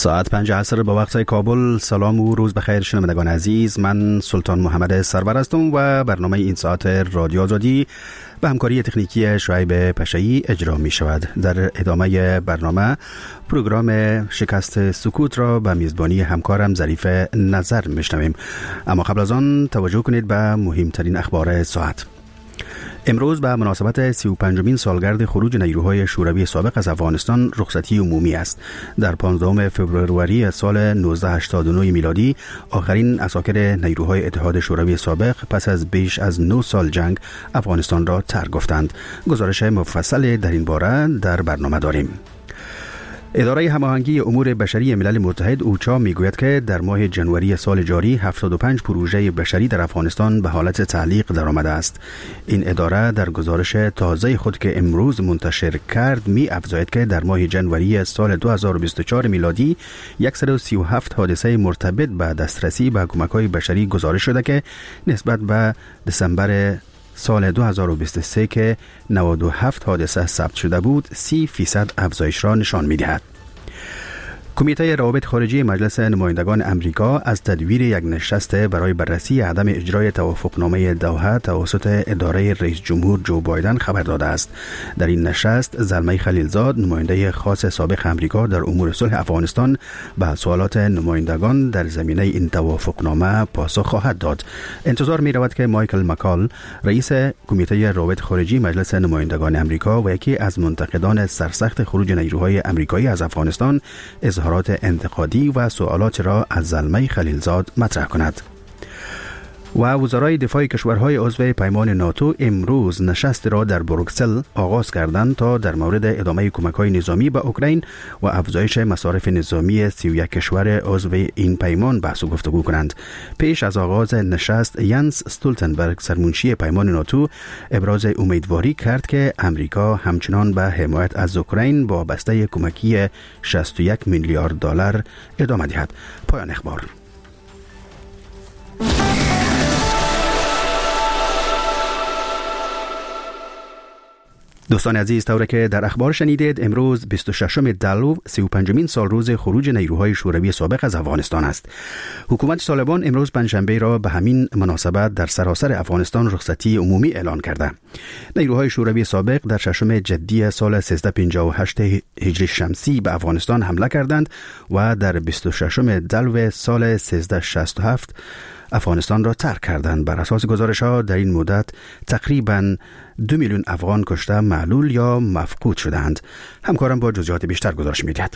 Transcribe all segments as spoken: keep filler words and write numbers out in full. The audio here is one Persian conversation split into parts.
ساعت پنج عصر به وقت کابل. سلام و روز بخیر شنوندگان عزیز، من سلطان محمد سرور هستم و برنامه این ساعت رادیو آزادی به همکاری تکنیکی شعیب پشایی اجرا می شود. در ادامه برنامه پروگرام شکست سکوت را به میزبانی همکارم ظریف نظر می شنویم، اما قبل از آن توجه کنید به مهمترین اخبار ساعت. امروز به مناسبت سی و پنجمین سالگرد خروج نیروهای شوروی سابق از افغانستان رخصتی عمومی است. در پانزدهم فوریه سال نوزده هشتاد و نه میلادی آخرین عساکر نیروهای اتحاد شوروی سابق پس از بیش از نه سال جنگ افغانستان را ترک گفتند. گزارش مفصل در این باره در برنامه داریم. اداره هماهنگی امور بشری ملل متحد اوچا میگوید که در ماه جنوری سال جاری هفتاد و پنج پروژه بشری در افغانستان به حالت تعلیق درآمده است. این اداره در گزارش تازه خود که امروز منتشر کرد می افزاید که در ماه جنوری سال دو هزار و بیست و چهار میلادی صد و سی و هفت حادثه مرتبط به دسترسی به کمک‌های بشری گزارش شده که نسبت به دسامبر سال دو هزار و بیست و سه که نود و هفت حادثه ثبت شده بود سی فیصد افزایش را نشان می‌دهد. کمیته روابط خارجی مجلس نمایندگان امریکا از تدویر یک نشست برای بررسی عدم اجرای توافقنامه دوحه توسط اداره رئیس جمهور جو بایدن خبر داده است. در این نشست زلمه خلیلزاد، نماینده خاص سابق امریکا در امور صلح افغانستان، به سوالات نمایندگان در زمینه این توافقنامه پاسخ خواهد داد. انتظار می رود که مایکل مکال، رئیس کمیته روابط خارجی مجلس نمایندگان امریکا و یکی از منتقدان سرسخت خروج نیروهای امریکایی از افغانستان، اظهارات انتقادی و سوالات را از زلمه خلیلزاد مطرح کند. و وزرای دفاع کشورهای عضو پیمان ناتو امروز نشست را در بروکسل آغاز کردند تا در مورد ادامه کمک‌های نظامی به اوکراین و افزایش مصارف نظامی سی و یک کشور عضو این پیمان بحث و گفتگو کنند. پیش از آغاز نشست ینس استولتنبرگ، سرمنشی پیمان ناتو، ابراز امیدواری کرد که امریکا همچنان به حمایت از اوکراین با بسته کمکی شصت و یک میلیارد دلار ادامه دهد. پایان اخبار. دوستان عزیز، طوری که در اخبار شنیدید، امروز بیست و ششم دلو سی و پنجمین سال روز خروج نیروهای شوروی سابق از افغانستان است. حکومت طالبان امروز پنجشنبه را به همین مناسبت در سراسر افغانستان رخصتی عمومی اعلان کرده. نیروهای شوروی سابق در ششم جدی سال سیزده پنجاه و هشت هجری شمسی به افغانستان حمله کردند و در بیست و ششم دلو سال سیزده شصت و هفت افغانستان را ترک کردند. بر اساس گزارش‌ها در این مدت تقریباً دو میلیون افغان کشته، معلول یا مفقود شدند. همکارم با جزئیات بیشتر گزارش می‌دهد.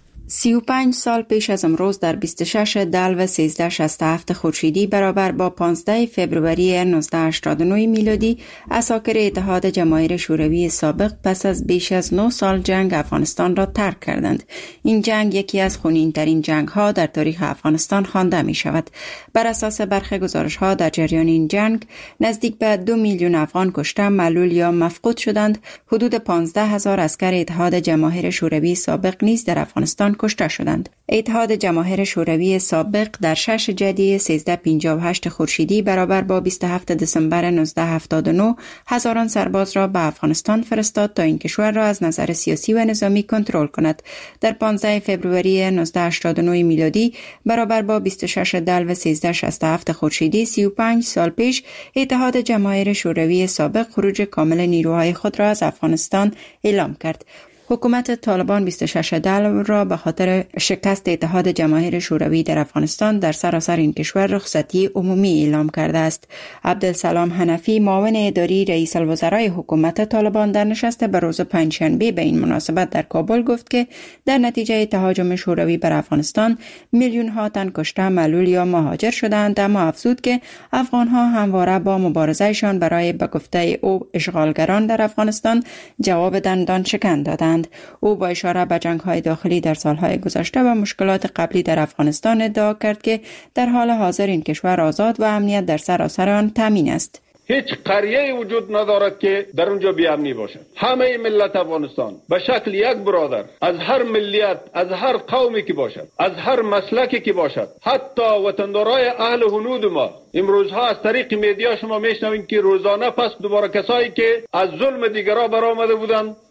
سی و پنج سال پیش از امروز در بیست و شش دلو سیزده شصت و هفت خورشیدی برابر با پانزده فوریه نوزده هشتاد و نه میلادی عساکر اتحاد جماهیر شوروی سابق پس از بیش از نه سال جنگ افغانستان را ترک کردند. این جنگ یکی از خونین‌ترین جنگ‌ها در تاریخ افغانستان خوانده می‌شود. بر اساس برخی گزارش‌ها در جریان این جنگ نزدیک به دو میلیون افغان کشته، معلول یا مفقود شدند. حدود پانزده هزار عسکر اتحاد جماهیر شوروی سابق نیز در افغانستان کشته شدند. اتحاد جماهیر شوروی سابق در شش جدی سیزده پنجاه و هشت خورشیدی برابر با بیست و هفتم دسامبر نوزده هفتاد و نه هزاران سرباز را به افغانستان فرستاد تا این کشور را از نظر سیاسی و نظامی کنترل کند. در پانزده فوریه نوزده هشتاد و نه میلادی برابر با بیست و شش دلو سیزده شصت و هفت خورشیدی سی و پنج سال پیش اتحاد جماهیر شوروی سابق خروج کامل نیروهای خود را از افغانستان اعلام کرد. حکومت طالبان بیست و شش دلو را به خاطر شکست اتحاد جماهیر شوروی در افغانستان در سراسر این کشور رخصتی عمومی اعلام کرده است. عبدالسلام حنفی، معاون اداری رئیس الوزرای حکومت طالبان، در نشست به روز پنجشنبه به این مناسبت در کابل گفت که در نتیجه تهاجم شوروی بر افغانستان میلیون ها تن کشته، معلول یا مهاجر شدند، اما افزود که افغان ها همواره با مبارزهشان برای به گفته او اشغالگران در افغانستان جواب دندان شکن دادند. او با اشاره به جنگ‌های داخلی در سالهای گذشته و مشکلات قبلی در افغانستان ادعا کرد که در حال حاضر این کشور آزاد و امنیت در سراسر آن تامین است. هیچ قریه وجود ندارد که در اونجا بی‌امنی باشد. همه ملت افغانستان به شکل یک برادر، از هر ملیت، از هر قومی که باشد، از هر مسلکی که باشد، حتی وطندارای اهل هنود ما، امروزها از طریق میدیا شما میشنوید که روزانه پس دوباره کسایی که از ظلم دیگران برآمده بودند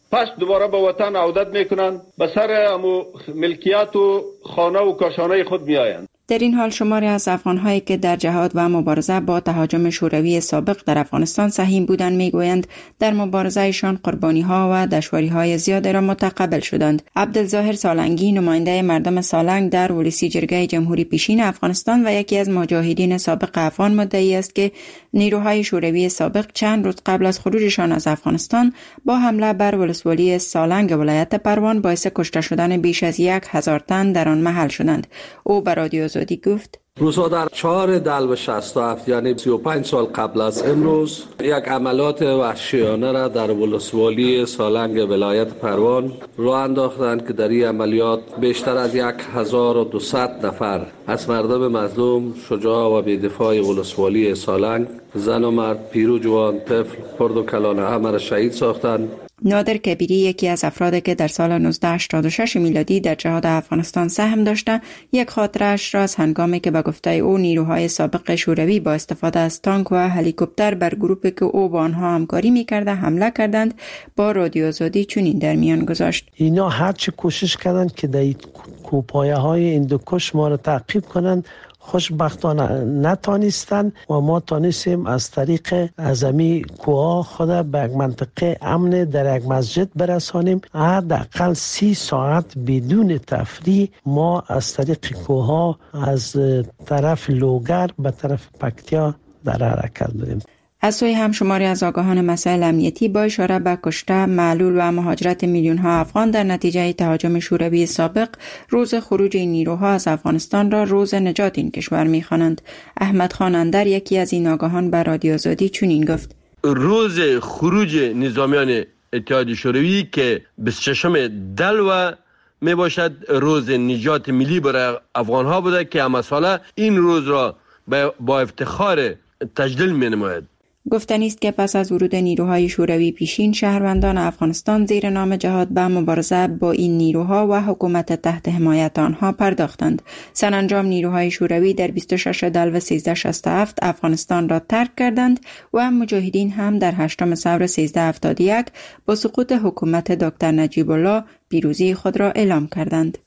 پس دوباره به وطن عودت میکنند، به سر امو ملکیت و خانه و کاشانه خود میآیند. در این حال شماری از افغان‌هایی که در جهاد و مبارزه با تهاجم شوروی سابق در افغانستان سهیم بودند میگویند در مبارزهشان قربانی‌ها و دشواری‌های زیادی را متقبل شدند. عبدالظاهر سالنگی نماینده مردم سالنگ در ولسی جرگه جمهوری پیشین افغانستان و یکی از مجاهدین سابق افغان مدعی است که نیروهای شوروی سابق چند روز قبل از خروجشان از افغانستان با حمله بر ولسوالی سالنگ ولایت پروان باعث کشته شدن بیش از یک هزار تن در آن محل شدند. او به رادیو آزادی گفت: روزها در چهار دلو شصت و هفت یعنی سی و پنج سال قبل از امروز یک عملیات وحشیانه را در ولسوالی سالنگ ولایت پروان راه انداختند که در این عملیات بیشتر از یک هزار و دویست نفر از مردم مظلوم، شجاع و بی‌دفاع ولسوالی سالنگ، زن و مرد، پیر و جوان، طفل، خرد و کلان همه را شهید ساختند. نادر کبیری یکی از افرادی که در سال نوزده هشتاد و شش میلادی در جهاد افغانستان سهم داشته، یک خاطره‌اش را از هنگامی که به گفته او نیروهای سابق شوروی با استفاده از تانک و هلیکوپتر بر گروپی که او با آنها همکاری می‌کرد حمله کردند با رادیو آزادی چنین در میان گذاشت: اینا هر چی کوشش کردند که در کوپایه‌های هندوکش ما را تعقیب کنند، خوشبختانه نتانستند و ما تانستیم از طریق ازمی کوه خود به یک منطقه امن در یک مسجد برسانیم. حداقل سی ساعت بدون تفریح ما از طریق کوه از طرف لوگر به طرف پکتیا در حرکت بودیم. از سوی هم شماری از آگاهان مسائل امنیتی با اشاره به کشته، معلول و مهاجرت میلیون ها افغان در نتیجه تهاجم شوروی سابق خروج خروج این نیروها از افغانستان را روز نجات این کشور می‌خوانند. احمد خان اندر یکی از این آگاهان به رادیو آزادی چنین گفت: روز خروج نظامیان اتحاد شوروی که بیست و ششم دلو می باشد روز نجات ملی برای افغان ها بوده که همه ساله این روز را با افتخار تجلیل می نماید. گفتنی است که پس از ورود نیروهای شوروی پیشین شهروندان افغانستان زیر نام جهاد به مبارزه با این نیروها و حکومت تحت حمایت آنها پرداختند. سرانجام نیروهای شوروی در بیست و شش دلو سیزده شصت و هفت افغانستان را ترک کردند و مجاهدین هم در هشتم ثور سیزده هفتاد و یک با سقوط حکومت دکتر نجیب الله پیروزی خود را اعلام کردند.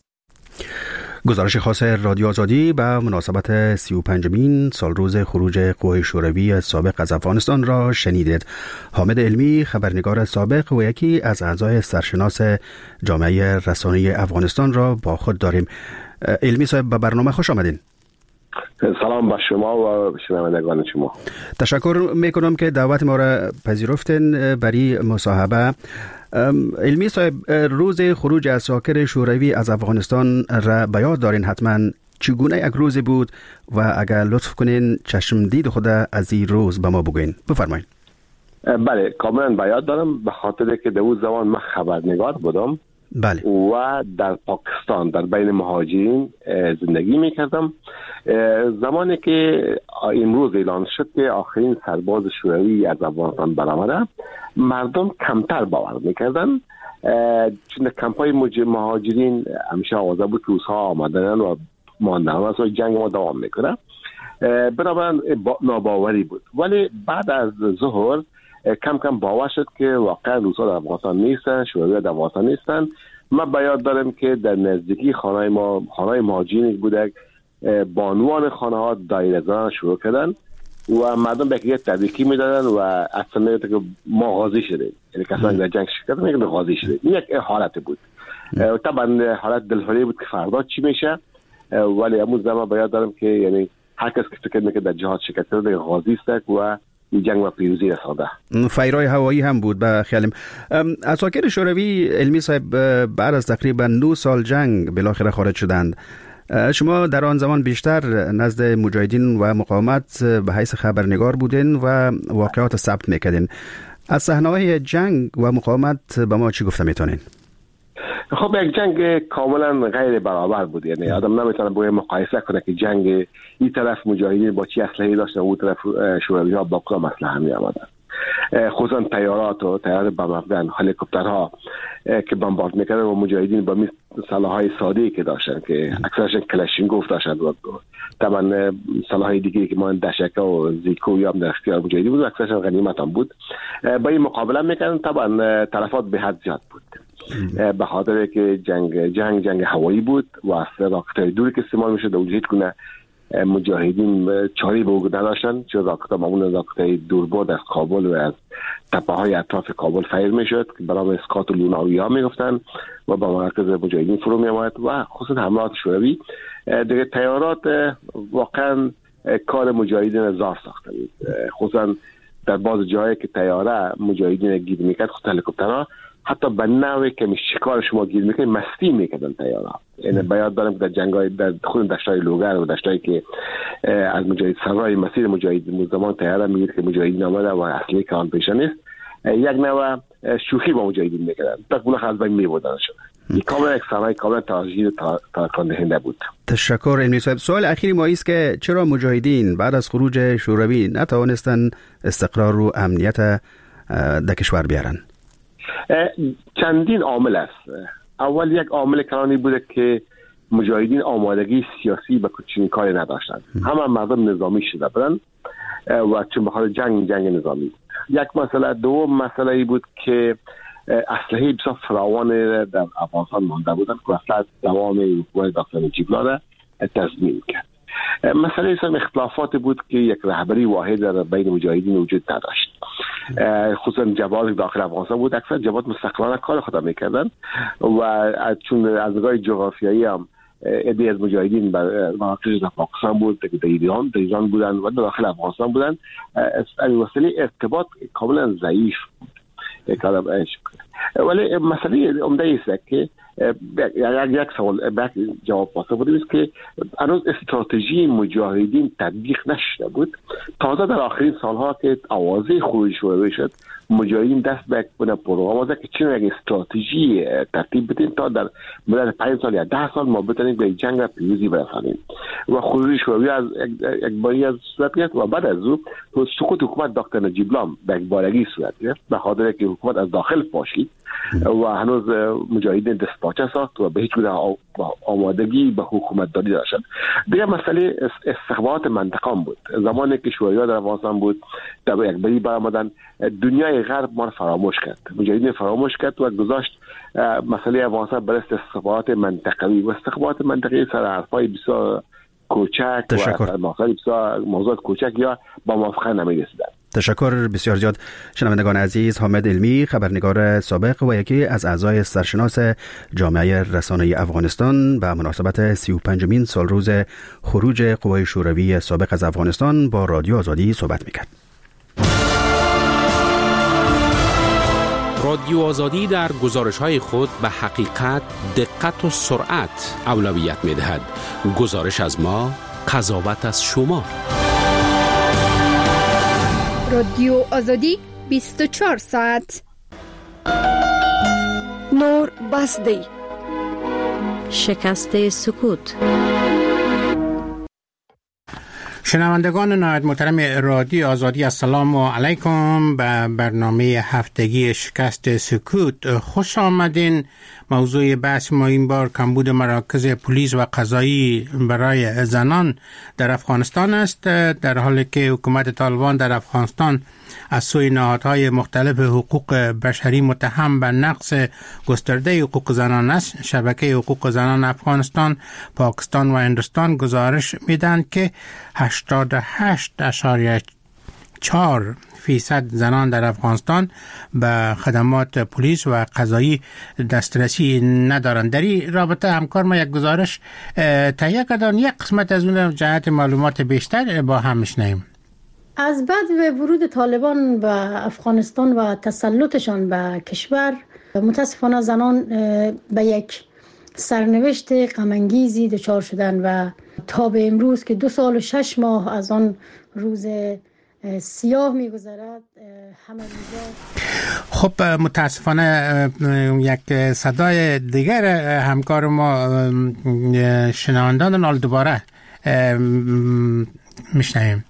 گزارش خاص رادیو آزادی به مناسبت سی و پنجمین سال روز خروج قوای شوروی سابق از افغانستان را شنیدید. حامد علمی، خبرنگار سابق و یکی از اعضای سرشناس جامعه رسانه‌ای افغانستان را با خود داریم. علمی صاحب، به برنامه خوش آمدین. سلام به شما و شنوندگان شما. تشکر میکنم که دعوت ما را پذیرفتین برای مصاحبه. علمی صاحب، روز خروج عساکر شوروی از افغانستان را به یاد دارین حتما. چگونه یک روز بود و اگر لطف کنین چشم دید خود از این روز به ما بگوین. بفرمایید. بله، کاملا به یاد دارم، به خاطر که در اون زمان من خبرنگار بودم. بله. و در پاکستان در بین مهاجرین زندگی میکردم. زمانی که امروز اعلان شد که آخرین سرباز شوروی از افغانستان برآمده، مردم کمتر باور میکردن، چون کمپای مهاجرین همیشه آوازه بود که روزها آمدن و ماندن و جنگ ما دوام میکنه، بنابراین ناباوری بود. ولی بعد از ظهر کم کم باور شد که واقعا روسا در افغانستان نیستن، شوروی در افغانستان نیستن. من به یاد دارم که در نزدیکی خانه ما، خانه مهاجرین بوده، بانوان خانه ها دایره زدن شروع کردن و مردم به یک تبریکی میدادن و اصلا میگفتن که ما غازی شدیم، یعنی کسانی در جنگ شرکت میگن غازی شدیم. این یک حالت بود. طبعا حالت دلهوری بود که فردا چی میشه، ولی همون زمان به یاد دارم که یعنی هر کس که فکر میکنه در جهاد شرکت کرده غازی است و این جنگ و پیروزی رسانده. فیرای هوایی هم بود به خیالم. عساکر شوروی، علمی صاحب، بعد از تقریبا نو سال جنگ بالاخره خارج شدند. شما در آن زمان بیشتر نزد مجاهدین و مقاومت به حیث خبرنگار بودین و واقعات ثبت میکردین. از صحنه‌های جنگ و مقاومت به ما چی گفته میتونین؟ خب یک جنگ کاملا غیر برابر بود، یعنی آدم نمیتونه باید مقایسه کنه که جنگ این طرف مجاهدین با چی اسلحه‌ای داشتن و اون طرف شوروی‌ها با کدام اسلحه می آمدن. خصوصا تیارات و تیارات بمباران، هلیکوپترها که بمبارد میکردن و مجاهدین با سلاح‌های ساده‌ای که داشتن که اکثرشون کلاشینکوف داشتن. طبعا سلاح‌های دیگری که ما دشکه و زیکو یا در اختیار مجاهدین بود و اکثرشون غنیمت هم بود. با این مقابله میکردن. طبعا تلفات به حد زیاد بود به خاطر که جنگ جنگ جنگ هوایی بود و اصلا راکت‌های دوری که استعمال میشد و هیچ گونه مجاهدین چاری به وجود نداشتن، چون راکت‌ها معمولا راکت‌های دوربرد از کابل و از تپه‌های اطراف کابل فیر میشد که برام اسکات و لوناوی‌ها میگفتن و با مرکز مجاهدین فرو میآمد و خصوصا حملات شوروی دیگه طیارات واقعا کار مجاهدین زار ساخته بود، خصوصا در بعض جاهایی که طیاره مجاهدین گیر میکرد، خصوصا هلیکوپترها حتی به نوعی که شکار شما گیر میکنه مستی میکردن طیاره. یعنی بیاد دارم که در جنگای در خود دشتای لوگر و دشتایی که از مجاهد سرای مسیر مجاهدین زمان طیاره میگید که مجاهدین آمده و اصلی که آن پیش نیست، یک نوع شوخی با مجاهدین میکردن تا گونه از بین میبردن شده. این کاملا یک صحنه کاملا تاجیل تاکان دهنده بود. تشکر امیر صاحب. سوال اخیری ما است که چرا مجاهدین بعد از خروج شوروی نتوانستن استقرار و امنیت در کشور بیارن؟ چندین عامل است. اول یک عامل کلانی بوده که مجاهدین آمادگی سیاسی به چنین کاری نداشتند. همه مردم نظامی شده بودن و چون بخاطر جنگ جنگ نظامی. یک مسئله. دوم مسئله ای بود که اسلحه بسیار فراوان در افغانستان مانده بودن که اصلا دوام حکومت دکتر نجیب الله را تضمین کرد. مسئله ایسا اختلافات بود که یک رهبری واحد در بین مجاهدین وجود نداشت، خصوصا جبهات داخل افغانستان بود. اکثر جبهات مستقلانه کار خود میکردن و چون از نگاه جغرافیایی هم عده‌ای از مجاهدین بر مراکز در پاکستان بود، در ایران در ایران بودن و داخل افغانستان بودن، از وسیله ارتباط کاملا ضعیف بود. ولی مسئله عمده ایست که یک سوال بعد جواب پاسخ بوده است که هنوز استراتژی مجاهدین تطبیق نشده بود. تازه در آخرین سالها که آوازه خروج شروع شد، مجاهدین دست به یک پروگرام آمده که چون یک استراتژی ترتیب بدیم تا در مدت پنج سال یا ده سال ما بتونیم به جنگ پیروزی برسانیم و خروج شوروی از یک باری از صورت گرفت و بعد از او سقوط حکومت دکتر نجیب الله به یک بارگی صورت گرفت به خاطر که حکومت از داخل پاشید و هنوز مجاهدین دست پاچه ساخت و به هیچ گونه آمادگی به حکومت داری داشتند. دیگه مسئله استخبارات منطقه بود. زمانی که شوروی‌ها در افغانستان بود، در یک بری برآمدن، دنیای غرب ما رو فراموش کرد، مجاهدین فراموش کرد و گذاشت مسئله افغانستان بر استخبارات منطقوی و استخبارات منطقی سر حرفای بسیار کوچک و موضوعات بسیار موضوعات کوچک یا با موافقه نمی‌رسیدند. تشکر بسیار زیاد. شنوندگان عزیز، حامد علمی، خبرنگار سابق و یکی از اعضای سرشناس جامعه رسانه‌ای افغانستان، به مناسبت سی و پنجمین سالروز خروج قوای شوروی سابق از افغانستان با رادیو آزادی صحبت می‌کرد. رادیو آزادی در گزارش‌های خود به حقیقت، دقت و سرعت اولویت می‌دهد. گزارش از ما، قضاوت از شما. رادیو آزادی بیست و چهار ساعت. نور بسدی. شکست سکوت. شنوندگان نهایت محترم رادیو آزادی، السلام علیکم. به برنامه هفتگی شکست سکوت خوش آمدین. موضوع بحث ما این بار کمبود مراکز پلیس و قضایی برای زنان در افغانستان است، در حالی که حکومت طالبان در افغانستان از سوی نهادهای مختلف حقوق بشری متهم به نقض گسترده حقوق زنان است. شبکه حقوق زنان افغانستان، پاکستان و هندوستان گزارش میدن که هشتاد و هشت اشاریه چهار فیصد زنان در افغانستان به خدمات پلیس و قضایی دسترسی ندارند. در این رابطه همکار ما یک گزارش تهیه کردن، یک قسمت از اون جهت معلومات بیشتر با هم میشنویم. از بعد ورود طالبان به افغانستان و تسلطشان به کشور، متاسفانه زنان به یک سرنوشت غم‌انگیزی دچار شدن و تا به امروز که دو سال و شش ماه از آن روز سیاه می‌گذرد همه روزا. خب متاسفانه یک صدای دیگر همکار ما شنوندگان نال دوباره میشنویم.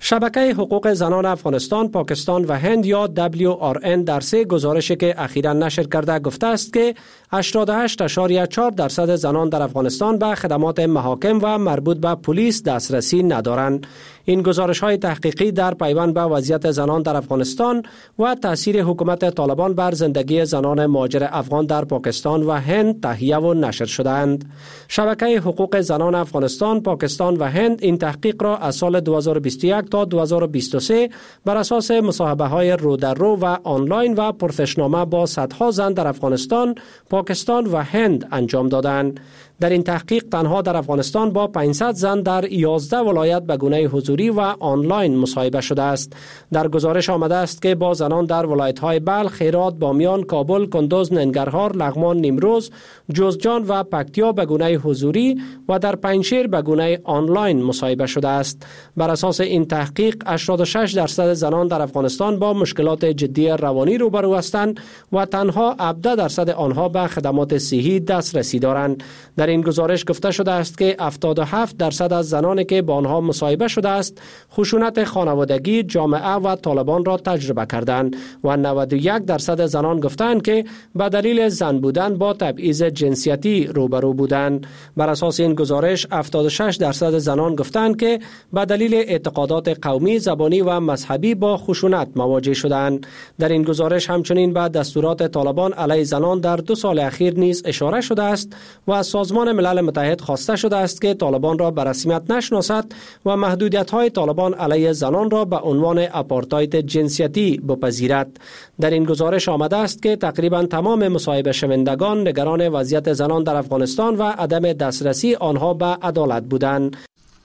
شبکه حقوق زنان افغانستان، پاکستان و هند یا دبلیو آر ان در سه گزارشی که اخیراً نشر کرده گفته است که هشتاد و هشت اشاریه چهار درصد زنان در افغانستان به خدمات محاکم و مربوط به پلیس دسترسی ندارند. این گزارش های تحقیقی در پیوند به وضعیت زنان در افغانستان و تاثیر حکومت طالبان بر زندگی زنان مهاجر افغان در پاکستان و هند تهیه و نشر شدند. شبکه حقوق زنان افغانستان، پاکستان و هند این تحقیق را از سال دو هزار و بیست و یک تا دو هزار و بیست و سه بر اساس مصاحبه های رو در رو و آنلاین و پرسشنامه با صدها زن در افغانستان، پاکستان و هند انجام دادند. در این تحقیق تنها در افغانستان با پانصد زن در یازده ولایت به گونه حضوری و آنلاین مصاحبه شده است. در گزارش آمده است که با زنان در ولایت‌های بلخ، هرات، بامیان، کابل، کندوز، ننگرهار، لغمان، نیمروز، جوزجان و پکتیا به گونه حضوری و در پنجشیر به گونه آنلاین مصاحبه شده است. بر اساس این تحقیق هشتاد و شش درصد زنان در افغانستان با مشکلات جدی روانی روبرو هستند و تنها هفده درصد آنها به خدمات صحی دسترسی دارند. در این گزارش گفته شده است که هفتاد و هفت درصد از زنانی که با آنها مصاحبه شده است خشونت خانوادگی، جامعه و طالبان را تجربه کردند و نود و یک درصد زنان گفتند که به دلیل زن بودن با تبعیض جنسیتی روبرو بودند. بر اساس این گزارش هفتاد و شش درصد زنان گفتند که به دلیل اعتقادات قومی، زبانی و مذهبی با خشونت مواجه شدند. در این گزارش همچنین به دستورات طالبان علیه زنان در دو سال اخیر نیز اشاره شده است و از سازمان ملل متحد خواسته شده است که طالبان را به رسمیت نشناسد و محدودیت‌های طالبان علیه زنان را به عنوان آپارتاید جنسیتی بپذیرد. در این گزارش آمده است که تقریبا تمام مصاحبه شوندگان نگران وضعیت زنان در افغانستان و عدم دسترسی آنها به عدالت بودند.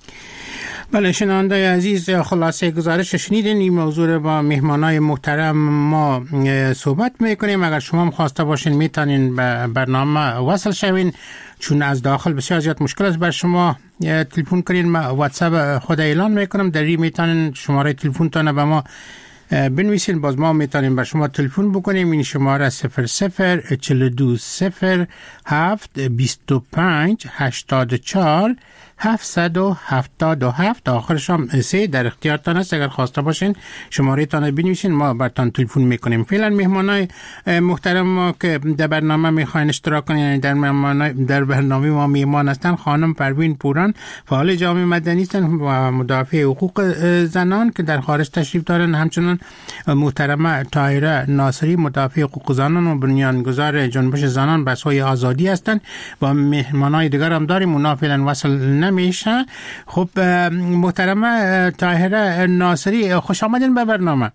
بله شنونده عزیز، خلاصه گزارش شنیدین. این موضوع با مهمانای محترم ما صحبت میکنیم. اگر شما هم خواسته باشین میتونین به برنامه وصل شوین، چون از داخل بسیار زیاد مشکل است بر شما تلفن کنین. ما واتساپ خود اعلان میکنم، در این میتونین شماره تلفن تانه به ما بنویسین، باز ما میتونیم بر شما تلفن بکنیم. این شماره صفر صفر چهل و دو صفر هفت بیست و پنج هشتاد و چهار هفتصد و هفتاد و هفت، آخرش هم سه در اختیارتان است. اگر خواسته باشین شماره تان بنویسین، ما برتان تلفن میکنیم. فعلا مهمانای محترم ما که در برنامه میخواین اشتراک کنین، یعنی در در برنامه ما میهمان هستن، خانم پروین پوران، فعال جامعه مدنی هستن و مدافع حقوق زنان که در خارج تشریف دارن. همچنین محترمه طاهره ناصری، مدافع حقوق زنان و بنیانگذار جنبش زنان به سوی آزادی هستند و مهمانای دیگر هم داریم، اونا فعلا وصل نمیشه. خب محترمه طاهره ناصری، خوش آمدین به برنامه.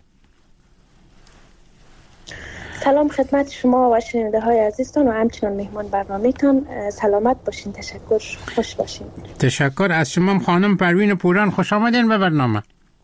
سلام خدمت شما و شنونده های عزیزتان و همچنان مهمان برنامه‌تان. سلامت باشین، تشکر، خوش باشین. تشکر از شما خانم پروین پوران، خوش آمدین به برنامه.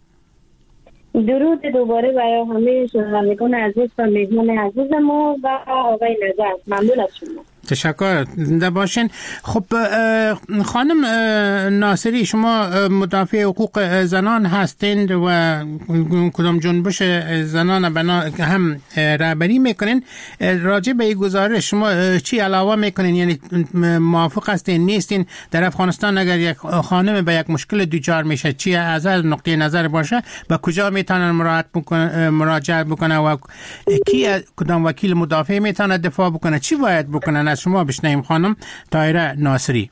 درود دوباره برای همه شنوندگان عزیز و مهمان عزیز ما و آقای نظر. ممنون از شما. تشکر، زنده باشین. خب خانم ناصری، شما مدافع حقوق زنان هستین و کدام جنبش زنان بنا هم رهبری میکنین. راجع به این گزارش شما چی علاوه میکنین؟ یعنی موافق هستین نیستین؟ در افغانستان اگر یک خانم به یک مشکل دوچار میشه، چی از نقطه نظر باشه، به کجا میتونن مراجعه بکنه مراجعه بکنه و کی کدام وکیل مدافع میتونه دفاع بکنه؟ چی باید بکنن؟ از شما بشنویم خانم طاهره ناصری.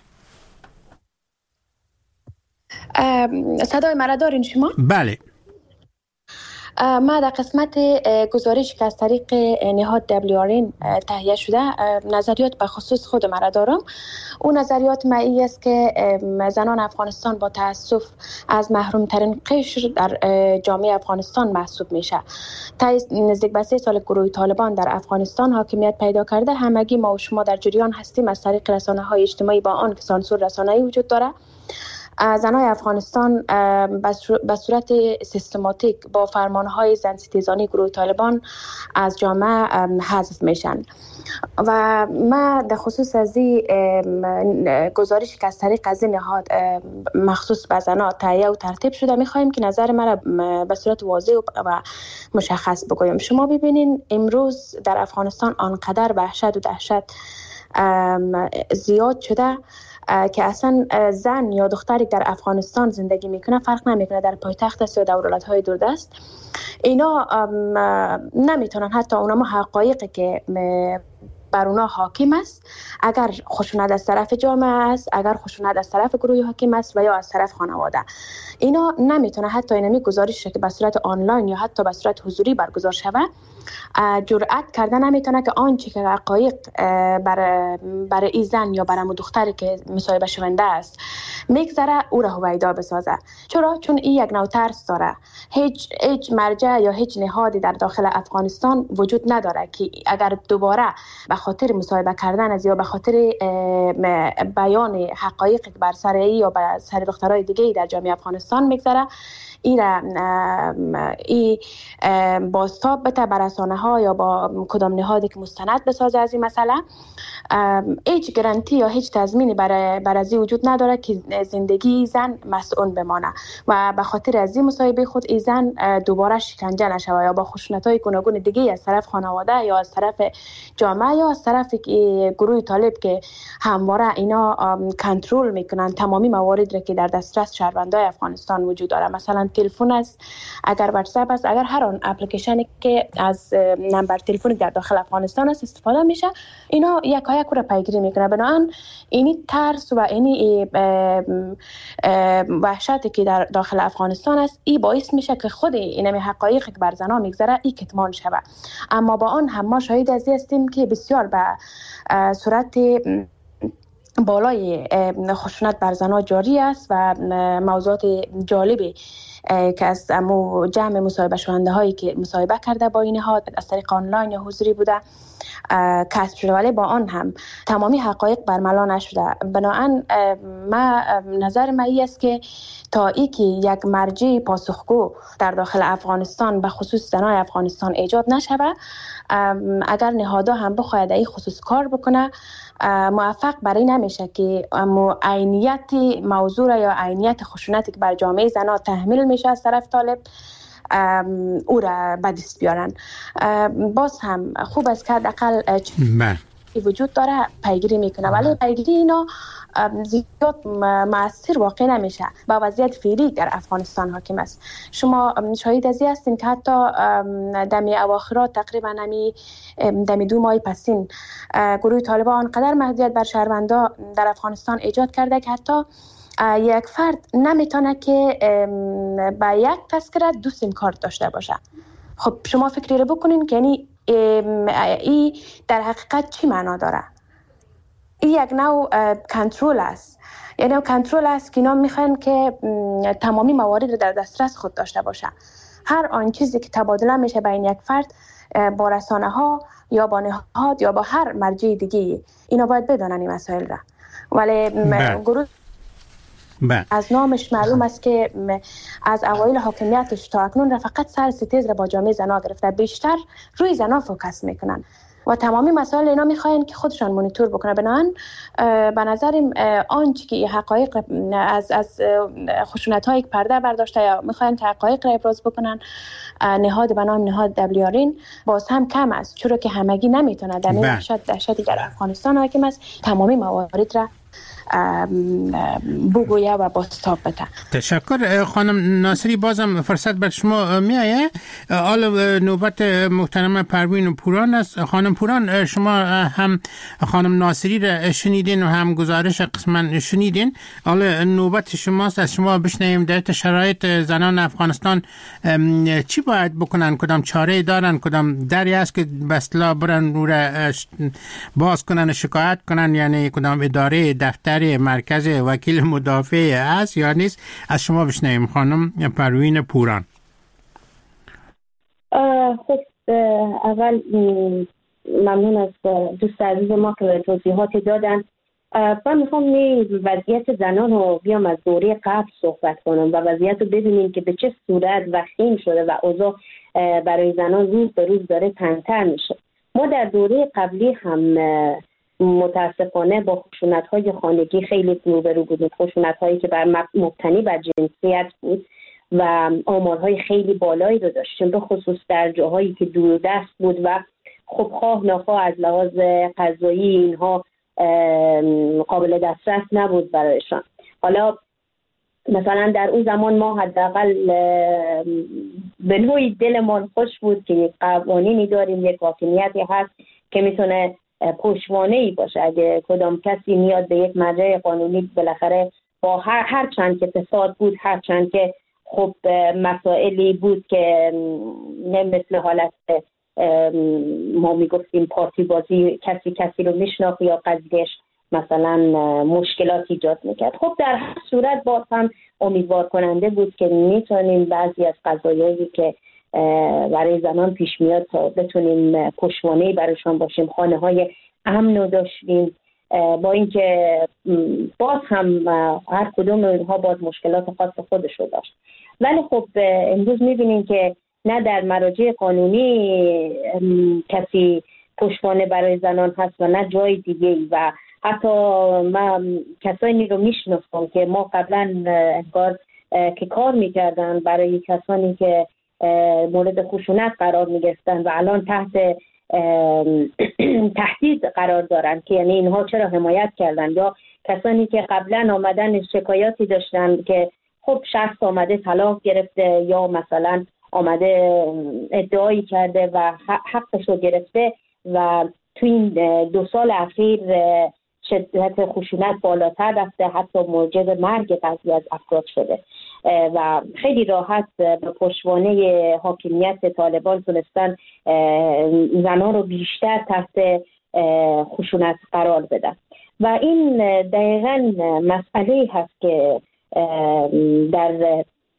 صدای مرا دارین شما؟ بله. ما در قسمت گزارش که از طریق نهاد دبلیو آر ان تهیه شده نظریات به خصوص خود مرا دارم. اون نظریات معی است که زنان افغانستان با تأسف از محروم ترین قشر در جامعه افغانستان محسوب میشه. تا نزدیک به سه سال گروه طالبان در افغانستان حاکمیت پیدا کرده، همگی ما و شما در جریان هستیم از طریق رسانه های اجتماعی با آن که سانسور رسانه‌ای وجود داره. زنان افغانستان به صورت سیستماتیک با فرمانهای زن ستیزانی گروه طالبان از جامعه حذف میشن و ما در خصوص از این گزارشی که از طریق از این نهاد مخصوص به زنان تهیه و ترتیب شده میخوایم که نظر ما به صورت واضح و مشخص بگویم. شما ببینین امروز در افغانستان آنقدر وحشت و دهشت زیاد شده که اصلا زن یا دختری در افغانستان زندگی میکنه فرق نمیکنه در پایتخت است یا در ولایت‌های دوردست، اینا نمیتونن حتی اونم حقایقی که بر اونا حاکم است، اگر خشونت از طرف جامعه است، اگر خشونت از طرف گروه حاکم است و یا از طرف خانواده، اینا نمیتونه حتی اینمی گزارش که به صورت آنلاین یا حتی به صورت حضوری برگزار شوه جرأت کردن نمیتونه که آنچه که حقایق برای برای این زن یا برای دختری که مصاحبه شونده است میگذره او را هویدا بسازه. چرا؟ چون این یک نوع ترس داره. هیچ هیچ مرجع یا هیچ نهادی در داخل افغانستان وجود نداره که اگر دوباره به خاطر مصاحبه کردن از یا به خاطر بیان حقایق بر سر ای یا بر سر دخترای دیگه در جامعه افغانستان میگذره، این ای بازتاب بده بر رسانه ها یا با کدام نهادی که مستند بسازه از این مسئله. هیچ گارانتی یا هیچ تضمینی برای بر از این وجود نداره که زندگی زن مسئول بمانه و به خاطر از این مصاحبه خود این زن دوباره شکنجه نشوه یا با خشونت‌های گوناگون دیگه از طرف خانواده یا از طرف جامعه یا از طرف گروه طالب که همواره اینا کنترل میکنن تمامی موارد را که در دسترس شهروندان افغانستان وجود داره. مثلا تلفن است، اگر واتساپ است، اگر هر آن اپلیکیشنی که از نمبر تلفنی در داخل افغانستان است استفاده میشه، اینا یک یک را پیگیری میکنه. بنابراین اینی ترس و اینی وحشتی که در داخل افغانستان است ای باعث میشه که خود اینمی حقایقی که بر زنان میگذره ای کتمان شود. اما با آن هم ما شاهد از هستیم که بسیار به صورت بالای خشونت بر زنان جاری است و موضوعات جالبی که از امو جمع مصاحبه شونده هایی که مصاحبه کرده با این نهاد از طریق آنلاین یا حضوری بوده کسب شده، ولی با آن هم تمامی حقایق برملا نشده. بنابراین ما نظر من است که تا ای که یک مرجع پاسخگو در داخل افغانستان به خصوص زنان افغانستان ایجاد نشود، اگر نهادها هم بخواهد این خصوص کار بکنه موفق برای نمیشه که عینیت موضوع یا عینیت خشونتی که بر جامعه زنان تحمیل میشه از طرف طالب او را به دست بیارن. باز هم خوب است که حداقل وجود داره پیگیری میکنه، ولی پیگیری اینا زیاد مؤثر واقع نمیشه. با وضعیت فعلی در افغانستان حاکم است. شما شاهد از این هستین که حتی دمی اواخرات تقریبا نمی دمی دو ماه پسین گروه طالبان آنقدر محدودیت بر شهروندان در افغانستان ایجاد کرده که حتی یک فرد نمیتونه که با یک تذکره دو سیم کارت داشته باشه. خب شما فکری رو بکنین که یعنی ای در حقیقت چی معنا داره؟ این یک نوع کنترل است، یعنی کنترل است که اینا میخوان که تمامی موارد رو در دسترس خود داشته باشه. هر آن چیزی که تبادله میشه بین یک فرد با رسانه ها یا با نهاد یا با هر مرجع دیگه، اینا باید بدونن این مسائل را. ولی گروه با. از نامش معلوم است که از اوایل حاکمیتش تا اکنون را فقط سر ستیز را با جامعه زنا گرفته، بیشتر روی زنا فوکس میکنن و تمامی مسائل اینا میخواین که خودشان مونیتور بکنه. بنابراین به نظرم آنچه که حقایق از از خشونت های پرده برداشته یا میخواین که حقایق را ابراز بکنن، نهاد به نام نهاد دبلیو باز هم کم است، چرا که همگی نمیتونه در دهشت دهشتی در افغانستان حاکم است تمامی موارد را بگویه و بازتاب بده. تشکر خانم ناصری. بازم فرصت بر شما میایه. حالا نوبت محترم پروین پوران است. خانم پوران، شما هم خانم ناصری را شنیدین و هم گزارش قسماً شنیدین. حالا نوبت شماست، از شما بشنویم در شرایط زنان افغانستان چی باید بکنن، کدام چاره دارن، کدام دری است که به اصطلاح برن رو را باز کنن، شکایت کنن، یعنی کدام اداره، دفتر، مرکز وکیل مدافع است یا نیست؟ از شما بشنویم خانم پروین پوران. خب اول ممنون از دوست عزیز ما که توضیحات دادن. من میخوام وضعیت زنان رو بیام از دوره قبل صحبت کنم و وضعیت رو ببینیم که به چه صورت وخیم شده و اوضاع برای زنان روز به روز داره تنگ‌تر میشه. ما در دوره قبلی هم متاسفانه با خشونت‌های خانگی خیلی روبرو بودیم، خشونت‌هایی که بر مبتنی بر جنسیت بود و آمارهای خیلی بالایی رو داشتیم، به خصوص در جاهایی که دوردست بود و خب خواه نخواه از لحاظ قضایی اینها قابل دسترس نبود برایشان. حالا مثلا در اون زمان ما حداقل به نوعی دلمان خوش بود که یک قوانینی داریم، یک حاکمیتی هست که میتونه پشتوانه‌ای باشه. اگه کدام کسی میاد به یک مرجع قانونی، بالاخره با هر هر چند که فساد بود، هر چند که خب مسائلی بود که نه مثل حالت ما میگفتیم پارتی بازی، کسی کسی رو میشناخت یا قضیهش مثلا مشکلات ایجاد میکرد. خب در هر صورت باز هم امیدوار کننده بود که میتونیم بعضی از قضایایی که برای زنان پیش میاد تا بتونیم پشتوانه‌ای برایشان باشیم. خانه های امن رو داشتیم، با اینکه باز هم هر کدوم اونها باز مشکلات خاص خودش رو داشت. ولی خب امروز میبینیم که نه در مراجع قانونی کسی پشتوانه برای زنان هست و نه جای دیگه. و حتی من کسانی رو میشناسم که ما قبلا انگار که کار میکردن برای کسانی که مورد خشونت قرار میگرفتن و الان تحت تهدید قرار دارن که یعنی اینها چرا حمایت کردن، یا کسانی که قبلا آمدن شکایاتی داشتن که خب شخص آمده طلاق گرفته یا مثلا آمده ادعایی کرده و حقش رو گرفته و تو این دو سال اخیر شدت خشونت بالاتر رفته، حتی موجب مرگ بعضی از افراد شده و خیلی راحت به پشتوانه حاکمیت طالبان تونستن زنان رو بیشتر تحت خشونت قرار بدن. و این دقیقاً مسئله هست که در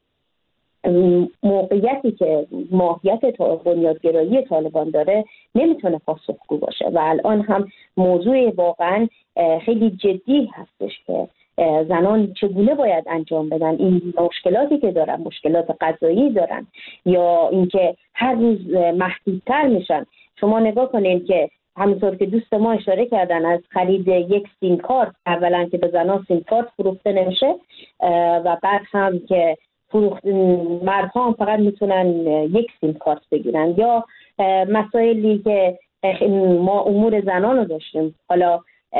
موقعیتی که ماهیت بنیادگرایی طالبان داره نمیتونه پاسخگو باشه و الان هم موضوع واقعا خیلی جدی هستش که زنان چگونه باید انجام بدن. این مشکلاتی که دارن، مشکلات غذایی دارن یا اینکه هر روز محدودتر میشن. شما نگاه کنید که همونطور که دوست ما اشاره کردن از خرید یک سیم کارت، اولا که به زنان سیم کارت فروخته نمیشه و بعد هم که فروخت مردها هم فقط میتونن یک سیم کارت بگیرن، یا مسائلی که ما امور زنان رو داشتیم. حالا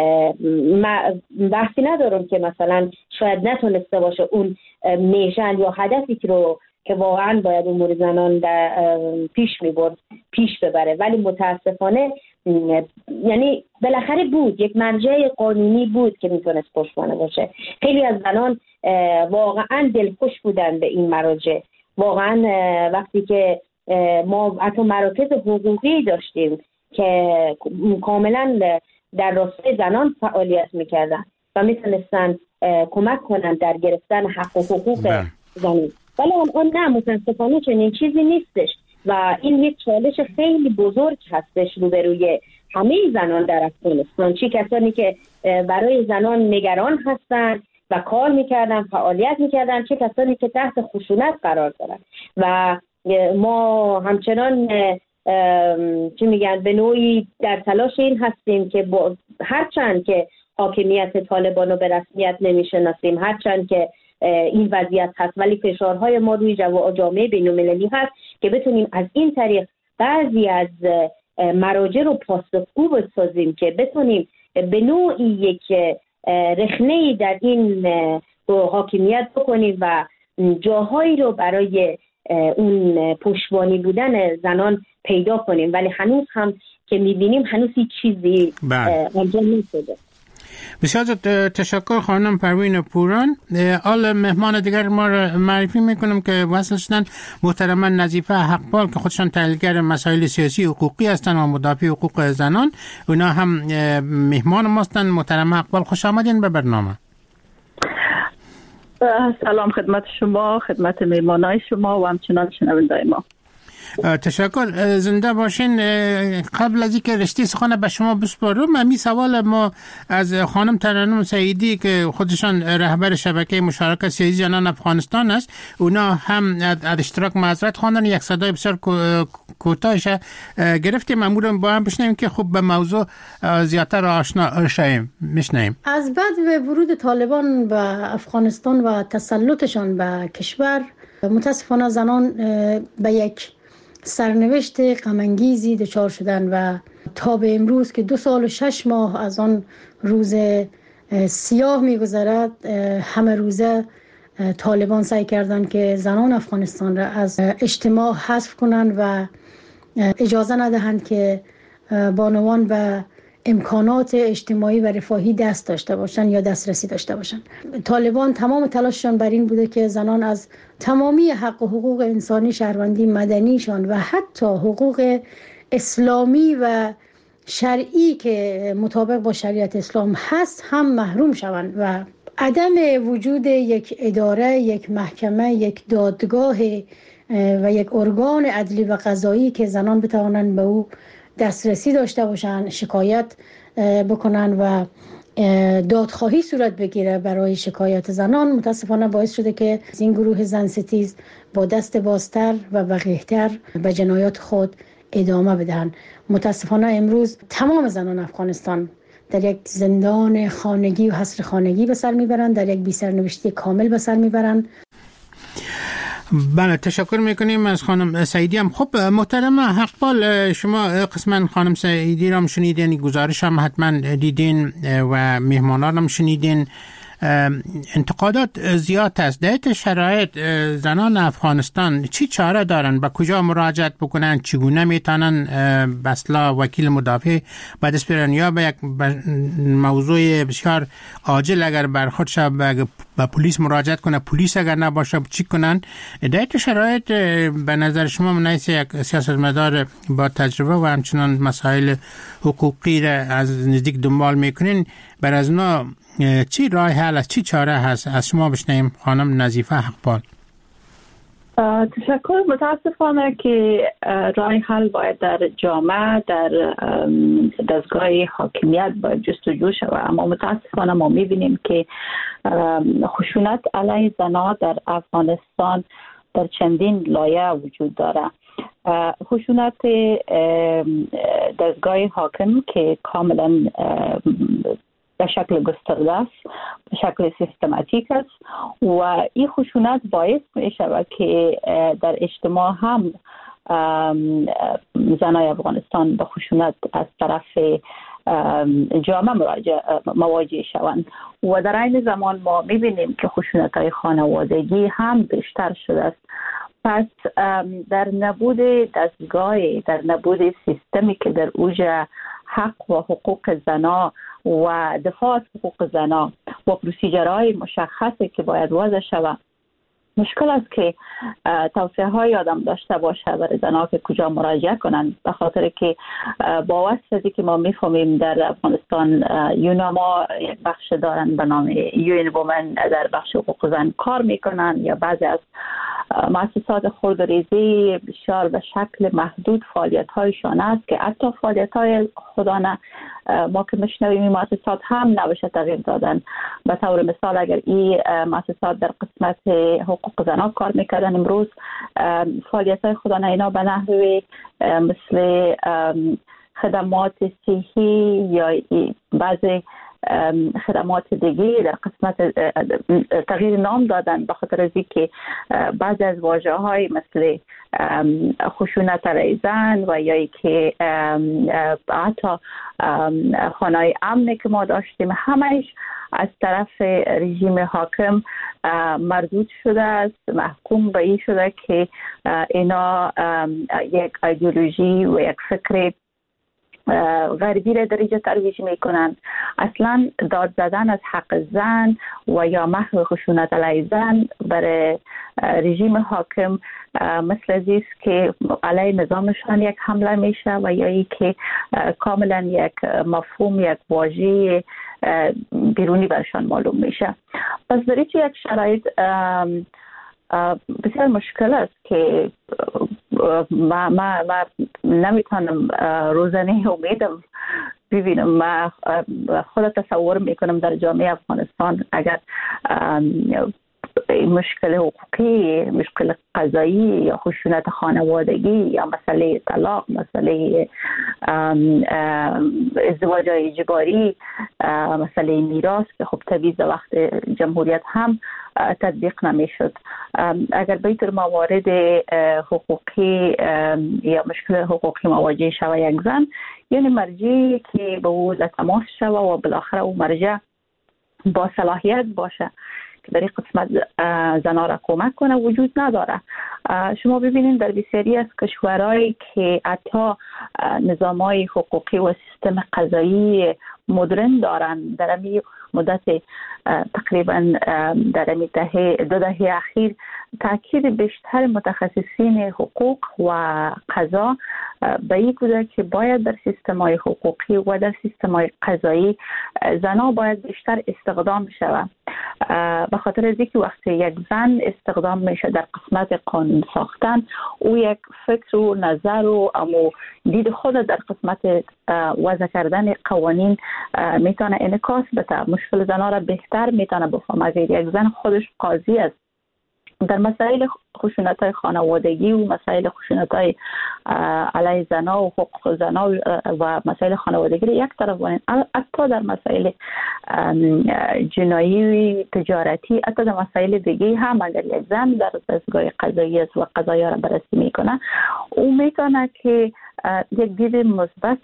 بحثی ندارم که مثلا شاید نتونسته باشه اون میشن یا هدفی که رو که واقعا باید امور زنان در پیش میبرد پیش ببره، ولی متاسفانه یعنی بالاخره بود یک مرجع قانونی بود که میتونست پشتوانه باشه. خیلی از زنان واقعا دلخوش بودن به این مراجع. واقعا وقتی که ما حتی مراکز حقوقی داشتیم که کاملا در راستای زنان فعالیت میکردن و میتونستن کمک کنن در گرفتن حق و حقوق زنان، ولی الان نه، متاسفانه چنین چیزی نیستش و این یک چالش خیلی بزرگ هستش روبروی همه زنان در افغانستان، چه کسانی که برای زنان نگران هستن و کار میکردن، فعالیت میکردن، چه کسانی که تحت خشونت قرار دارن. و ما همچنان چی میگن به نوعی در تلاش این هستیم که هرچند که حاکمیت طالبان رو به رسمیت نمیشناسیم، هرچند که این وضعیت هست، ولی فشارهای ما روی جامعه بین‌المللی هست که بتونیم از این طریق بعضی از مراجع رو پاسخگو بسازیم که بتونیم به نوعی یک رخنه‌ای در این حاکمیت بکنیم و جاهایی رو برای اون پشتوانه بودن زنان پیدا کنیم. ولی هنوز هم که می‌بینیم هنوز هیچ چیزی انجام نشده. بسیار تشکر خانم پروین پوران. آل مهمان دیگر ما را معرفی میکنم که وصل شدن محترما نظیفه حقپال که خودشان تحلیلگر مسائل سیاسی حقوقی هستند و مدافع حقوق زنان. اونا هم مهمان ما هستند. محترم حقپال خوش آمدین به برنامه. سلام خدمت شما، خدمت مهمانای شما و همچنان شنوندای ما. تشکر، زنده باشین. قبل از اینکه رشته سخن به شما بسپارم، همین سوال ما از خانم ترنم سعیدی که خودشان رهبر شبکه مشارکت سیاسی زنان افغانستان است، اونا هم از اشتراک معذرت خواندن، یک صدای بسیار کوتاهش گرفتیم. امورم با هم بشنویم که خوب به موضوع زیادتر آشنا شویم. میشنویم. از بعد ورود طالبان به افغانستان و تسلطشان به کشور، متاسفانه زنان به یک سرنوشت غم‌انگیزی دچار شدن و تا به امروز که دو سال و شش ماه از آن روز سیاه می‌گذرد، همه روزه طالبان سعی کردند که زنان افغانستان را از اجتماع حذف کنند و اجازه ندهند که بانوان به امکانات اجتماعی و رفاهی دست داشته باشند یا دسترسی داشته باشند. طالبان تمام تلاششان بر این بوده که زنان از تمامی حق و حقوق انسانی، شهروندی، مدنیشان و حتی حقوق اسلامی و شرعی که مطابق با شریعت اسلام هست هم محروم شوند و عدم وجود یک اداره، یک محکمه، یک دادگاه و یک ارگان عدلی و قضایی که زنان بتوانند به او دسترسی داشته باشند، شکایت بکنند و دادخواهی صورت بگیره برای شکایت زنان، متاسفانه باعث شده که این گروه زن ستیز با دست بازتر و وقیحتر به جنایات خود ادامه بدهند. متاسفانه امروز تمام زنان افغانستان در یک زندان خانگی و حصر خانگی به سر میبرند، در یک بی سرنوشتی کامل به سر میبرند. بله، تشکر میکنیم از خانم سعیدی. هم خب محترم حقپال، شما قسما خانم سعیدی را هم شنیدین، گزارش هم حتما دیدین و مهمانان هم شنیدین. انتقادات زیاد است. در شرایط زنان افغانستان چی چاره دارن؟ به کجا مراجعت بکنن؟ چگونه میتونن به اصطلاح وکیل مدافع به دست بیارن یا به یک موضوع بسیار عاجل اگر برخورد شه به پلیس مراجعت کنه، پلیس اگر نباشه چی کنن؟ در شرایط به نظر شما منیس یک سیاستمدار با تجربه و همچنان مسائل حقوقی را از نزدیک دنبال میکنین، بر از اونا چی راه حل است، چی چاره هست؟ از شما بشنیم خانم نظیفه حقپال. تشکر. متاسفانه که راه حل باید در جامعه، در دستگاه حاکمیت باید جستجو شود، اما متاسفانه ما میبینیم که خشونت علیه زنان در افغانستان در چندین لایه وجود داره. خشونت دستگاه حاکم که کاملا به شکل گسترده است، به شکل سیستماتیک است و این خشونت باعث می شود که در اجتماع هم زنای افغانستان به خشونت از طرف جامعه مواجه شوند و در این زمان ما می بینیم که خشونت های خانوادگی هم بیشتر شده است. پس در نبود دستگاه، در نبود سیستمی که در اوج حق و حقوق زنا و دفاع از حقوق زنا و پروسیجرهای مشخصی که باید وضع شود، مشکل است که توصیه های آدم داشته باشه برای زنها که کجا مراجعه کنند، به خاطر که با واسطه که ما میفهمیم در افغانستان یوناما یک بخش دارن به نام یون وومن در بخش حقوق زن کار میکنن، یا بعضی از مؤسسات خودریزی بسیار به شکل محدود فعالیت هایشان است که حتی فعالیت های خودانه ما که میشنویم این مؤسسات هم نباشه تغییر دادن. به طور مثال اگر این مؤسسات در قسمت حقوق زنان کار میکردن، امروز فعالیت های خودانه اینا به نحوی مثل خدمات صحی یا بعضی خدمات دیگه در قسمت تغییر نام دادن، به خاطر از اینکه بعضی از واژه های مثل خشونت علیه زن و یا که حتی خانه امنی که ما داشتیم همهش از طرف رژیم حاکم مردود شده است، محکوم به این شده که اینا یک ایدئولوژی و یک فکر غربی را در اینجا ترویج میکنند. اصلا داد زدن از حق زن و یا محو خشونت علیه زن برای رژیم حاکم مثل ازیست که علیه نظامشان یک حمله میشه و یا ای که کاملا یک مفهوم، یک واژه بیرونی برشان معلوم میشه. پس در این یک شرایط بسیار مشکل است که ما, ما, ما نمیتونم روزانه امیدم ببینم. ما خود تصور میکنم در جامعه افغانستان اگر مشکل حقوقی، مشکل قضایی یا خشونت خانوادگی یا مسئله طلاق، مسئله ازدواج اجباری، مسئله میراث که خب طبیعی وقت جمهوریت هم تطبیق نمیشد. اگر به طور موارد حقوقی یا مشکل حقوقی مواجه شود یک زن، یعنی مرجعی که به او تماس شود و بالاخره او مرجع با صلاحیت باشه که در این قسمت زنها را کمک کنه وجود نداره. شما ببینید در بسیاری از کشورهایی که حتی نظام‌های حقوقی و سیستم قضایی مدرن دارند، در این مدت تقریبا در این دهه دو دهه اخیر تاکید بیشتر متخصصین حقوق و قضا به این بوده که باید در سیستم‌های حقوقی و در سیستم‌های قضایی زنها باید بیشتر استخدام شود. به خاطر از اینکه وقتی یک زن استخدام میشه در قسمت قانون ساختن، او یک فکر و نظر و امو دید خود در قسمت وضع کردن قوانین میتونه انعکاس بده، مشکل زنها را بهتر میتونه بفهمه. اگر یک زن خودش قاضی است در مسائل خشونت‌های خانوادگی و مسائل خشونت‌های علیه زنها و حقوق زنها و مسائل خانوادگی را یک طرف بانید، حتی در مسائل جنایی و تجارتی، حتی در مسائل دیگه هم اگر یک زن در دستگاه قضایی است و قضایا را بررسی میکنه، او میتونه که یک دید مثبت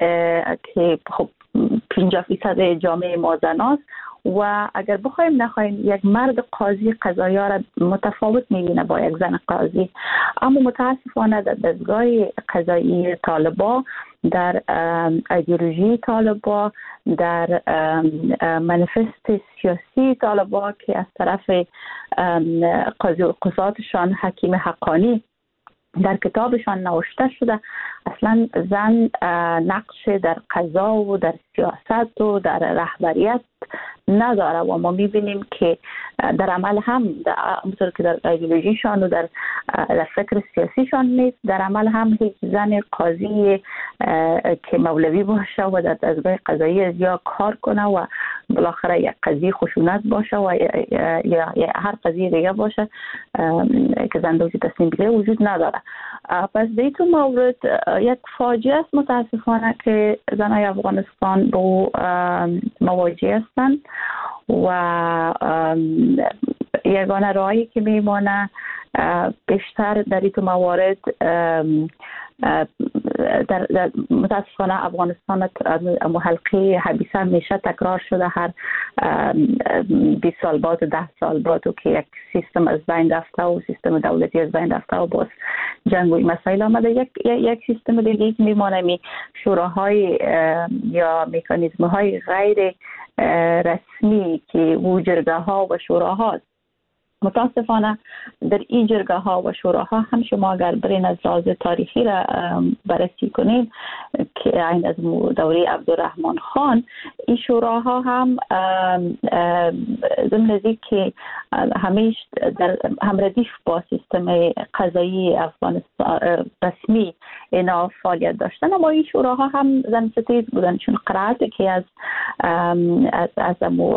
که خب پنجاه فیصد جامعه ما زناست و اگر بخوایم نخوایم یک مرد قاضی قضایا را متفاوت میبینه با یک زن قاضی. اما متاسفانه در دستگاه قضایی طالبا، در ایدئولوژی طالبا، در منیفست سیاسی طالبا که از طرف قاضی و قضاتشان حکیم حقانی در کتابشان نوشته شده، اصلا زن نقش در قضا و در سیاست و در رهبریت نداره و ما میبینیم که در عمل هم همونطور که در ایدئولوژیشان و در, در فکر سیاسیشان نیست، در عمل هم هیچ زن قاضی که مولوی باشه و در دستگاه قضایی یا کار کنه و بالاخره یک قضیه خشونت باشه و یا, یا هر قضیه دیگه باشه که زن دوزی تصمیم بگیره وجود نداره. پس در این مورد یک فاجعه است متاسفانه که زنای افغانستان با مواجه هستند و یگانه راهی که میمانه بیشتر در این موارد در, در متاسفانه افغانستان حلقه حبیسه میشه تکرار شده، هر بیست سال بعد و ده سال بعد و که یک سیستم از بین رفته و سیستم دولتی از بین رفته و باز جنگ و این مسائل آمده، یک یک سیستم دیگه که میمانه می شوراهای یا مکانیزم های غیر رسمی که و جرگه ها و شوراها. متاسفانه در این جرگه ها و شوراها هم شما اگر برین از لحاظ تاریخی را بررسی کنید که این از دوره عبدالرحمن خان، این شوراها هم ضمن از این که همیش در همردیف با سیستم قضایی افغانستان رسمی اینا فعالیت داشتن، اما این شوراها هم زن ستیز بودن، چون قرائت که از از از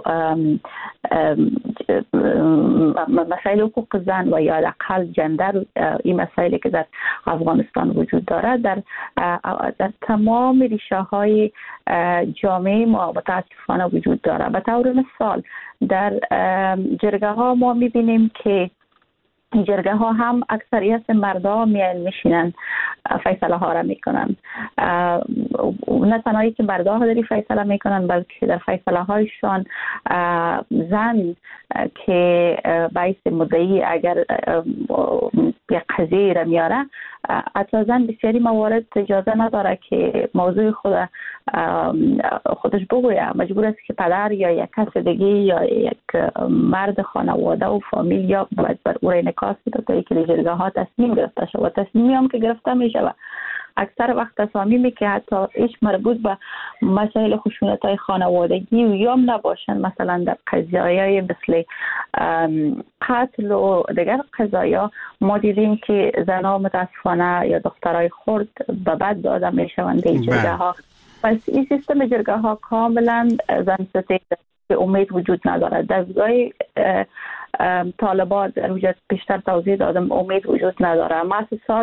مسائل حقوق زن و یا حداقل جندر، این مسائلی که در افغانستان وجود داره در در تمام ریشه های جامعه ما متاسفانه وجود داره. به طور مثال در جرگه ها ما میبینیم که این جرگه ها هم اکثریت مردا میان میشینن فیصله ها را میکنن، نه تنهایی که مردا ها داری فیصله میکنن بلکه در فیصله هایشان زن که باعث مدعی اگر یک قضیه را میاره، حتی زن بسیاری موارد اجازه نداره که موضوع خود خودش بگویه، مجبور است که پدر یا یک کس دیگه یا یک مرد خانواده و فامیل یا باید بر او را انعکاس بده تا اینکه جرگه ها تصمیم گرفته شود. تصمیمی هم که گرفته می شود اکثر وقت تصامیمی که حتی هیچ مربوط به مسائل خشونت های خانوادگی و یا نباشن، مثلا در قضایای مثل قتل و دیگر قضایا ما دیدیم که زنها متاسفانه یا دخترای خرد به بد داده می شوند این جرگه ها. پس این سیستم جرگه ها کاملا زن ستیز که امید وجود نداره. دستگاه طالبان در وجود بیشتر توضیح دادم امید وجود نداره. مؤسسات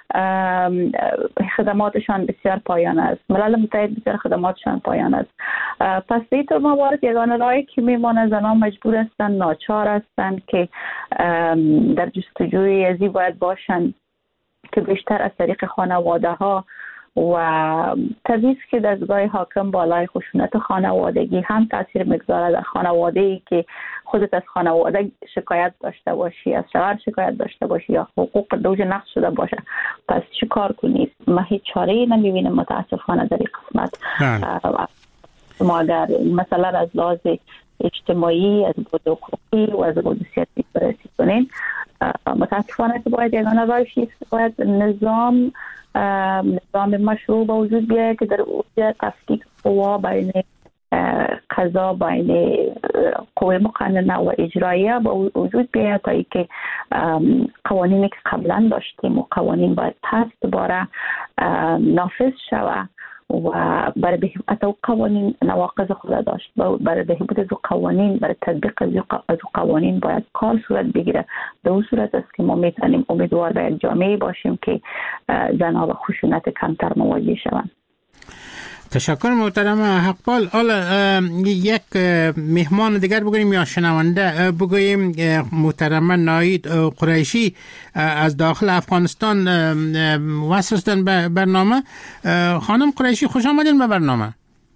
خدماتشان بسیار پایان است. ملل متحد بسیار خدماتشان پایان است. پس به طور موارد یگانه راهی که میمانه زنان مجبور هستند، ناچار هستند که در جستجوی ازی باید باشند که بیشتر از طریق خانواده ها و طبیعی که دستگاه حاکم بالای خشونت خانوادگی هم تاثیر میگذاره در خانواده‌ای که خودت از خانواده شکایت داشته باشی، از شوهر شکایت داشته باشی یا حقوق دوج نقض شده باشه، پس چی کار کنید؟ ما هیچ چاره‌ای نمیبینیم متاسفانه در این قسمت. ما اگر مثلا از لحاظ اجتماعی از بود حقوقی و از بود سیاسی بررسی کنیم، متاسفانه که باید یگانه راهش باید نظام نظام مشروع به وجود بیاید که در اوج تفکیک قوا بین قضا، بین قوه مقننه و اجراییه به وجود بیاید تا اینکه قوانینی که قبلا داشتیم و قوانین باید پس دوباره نافذ شود و برای بهبود قوانین نواقض خود داشت. برای بهبود از قوانین، برای تطبیق از قوانین باید کار صورت بگیره. به اون صورت است که ما میتونیم امیدوار به یک جامعه باشیم که زنها و خشونت کمتر مواجه شوند. تشکر محترم حقپال. حالا یک مهمان دیگر بگوییم یا شنونده بگوییم. محترم ناهید قریشی از داخل افغانستان وصل هستند به برنامه. خانم قریشی خوش آمدین به برنامه.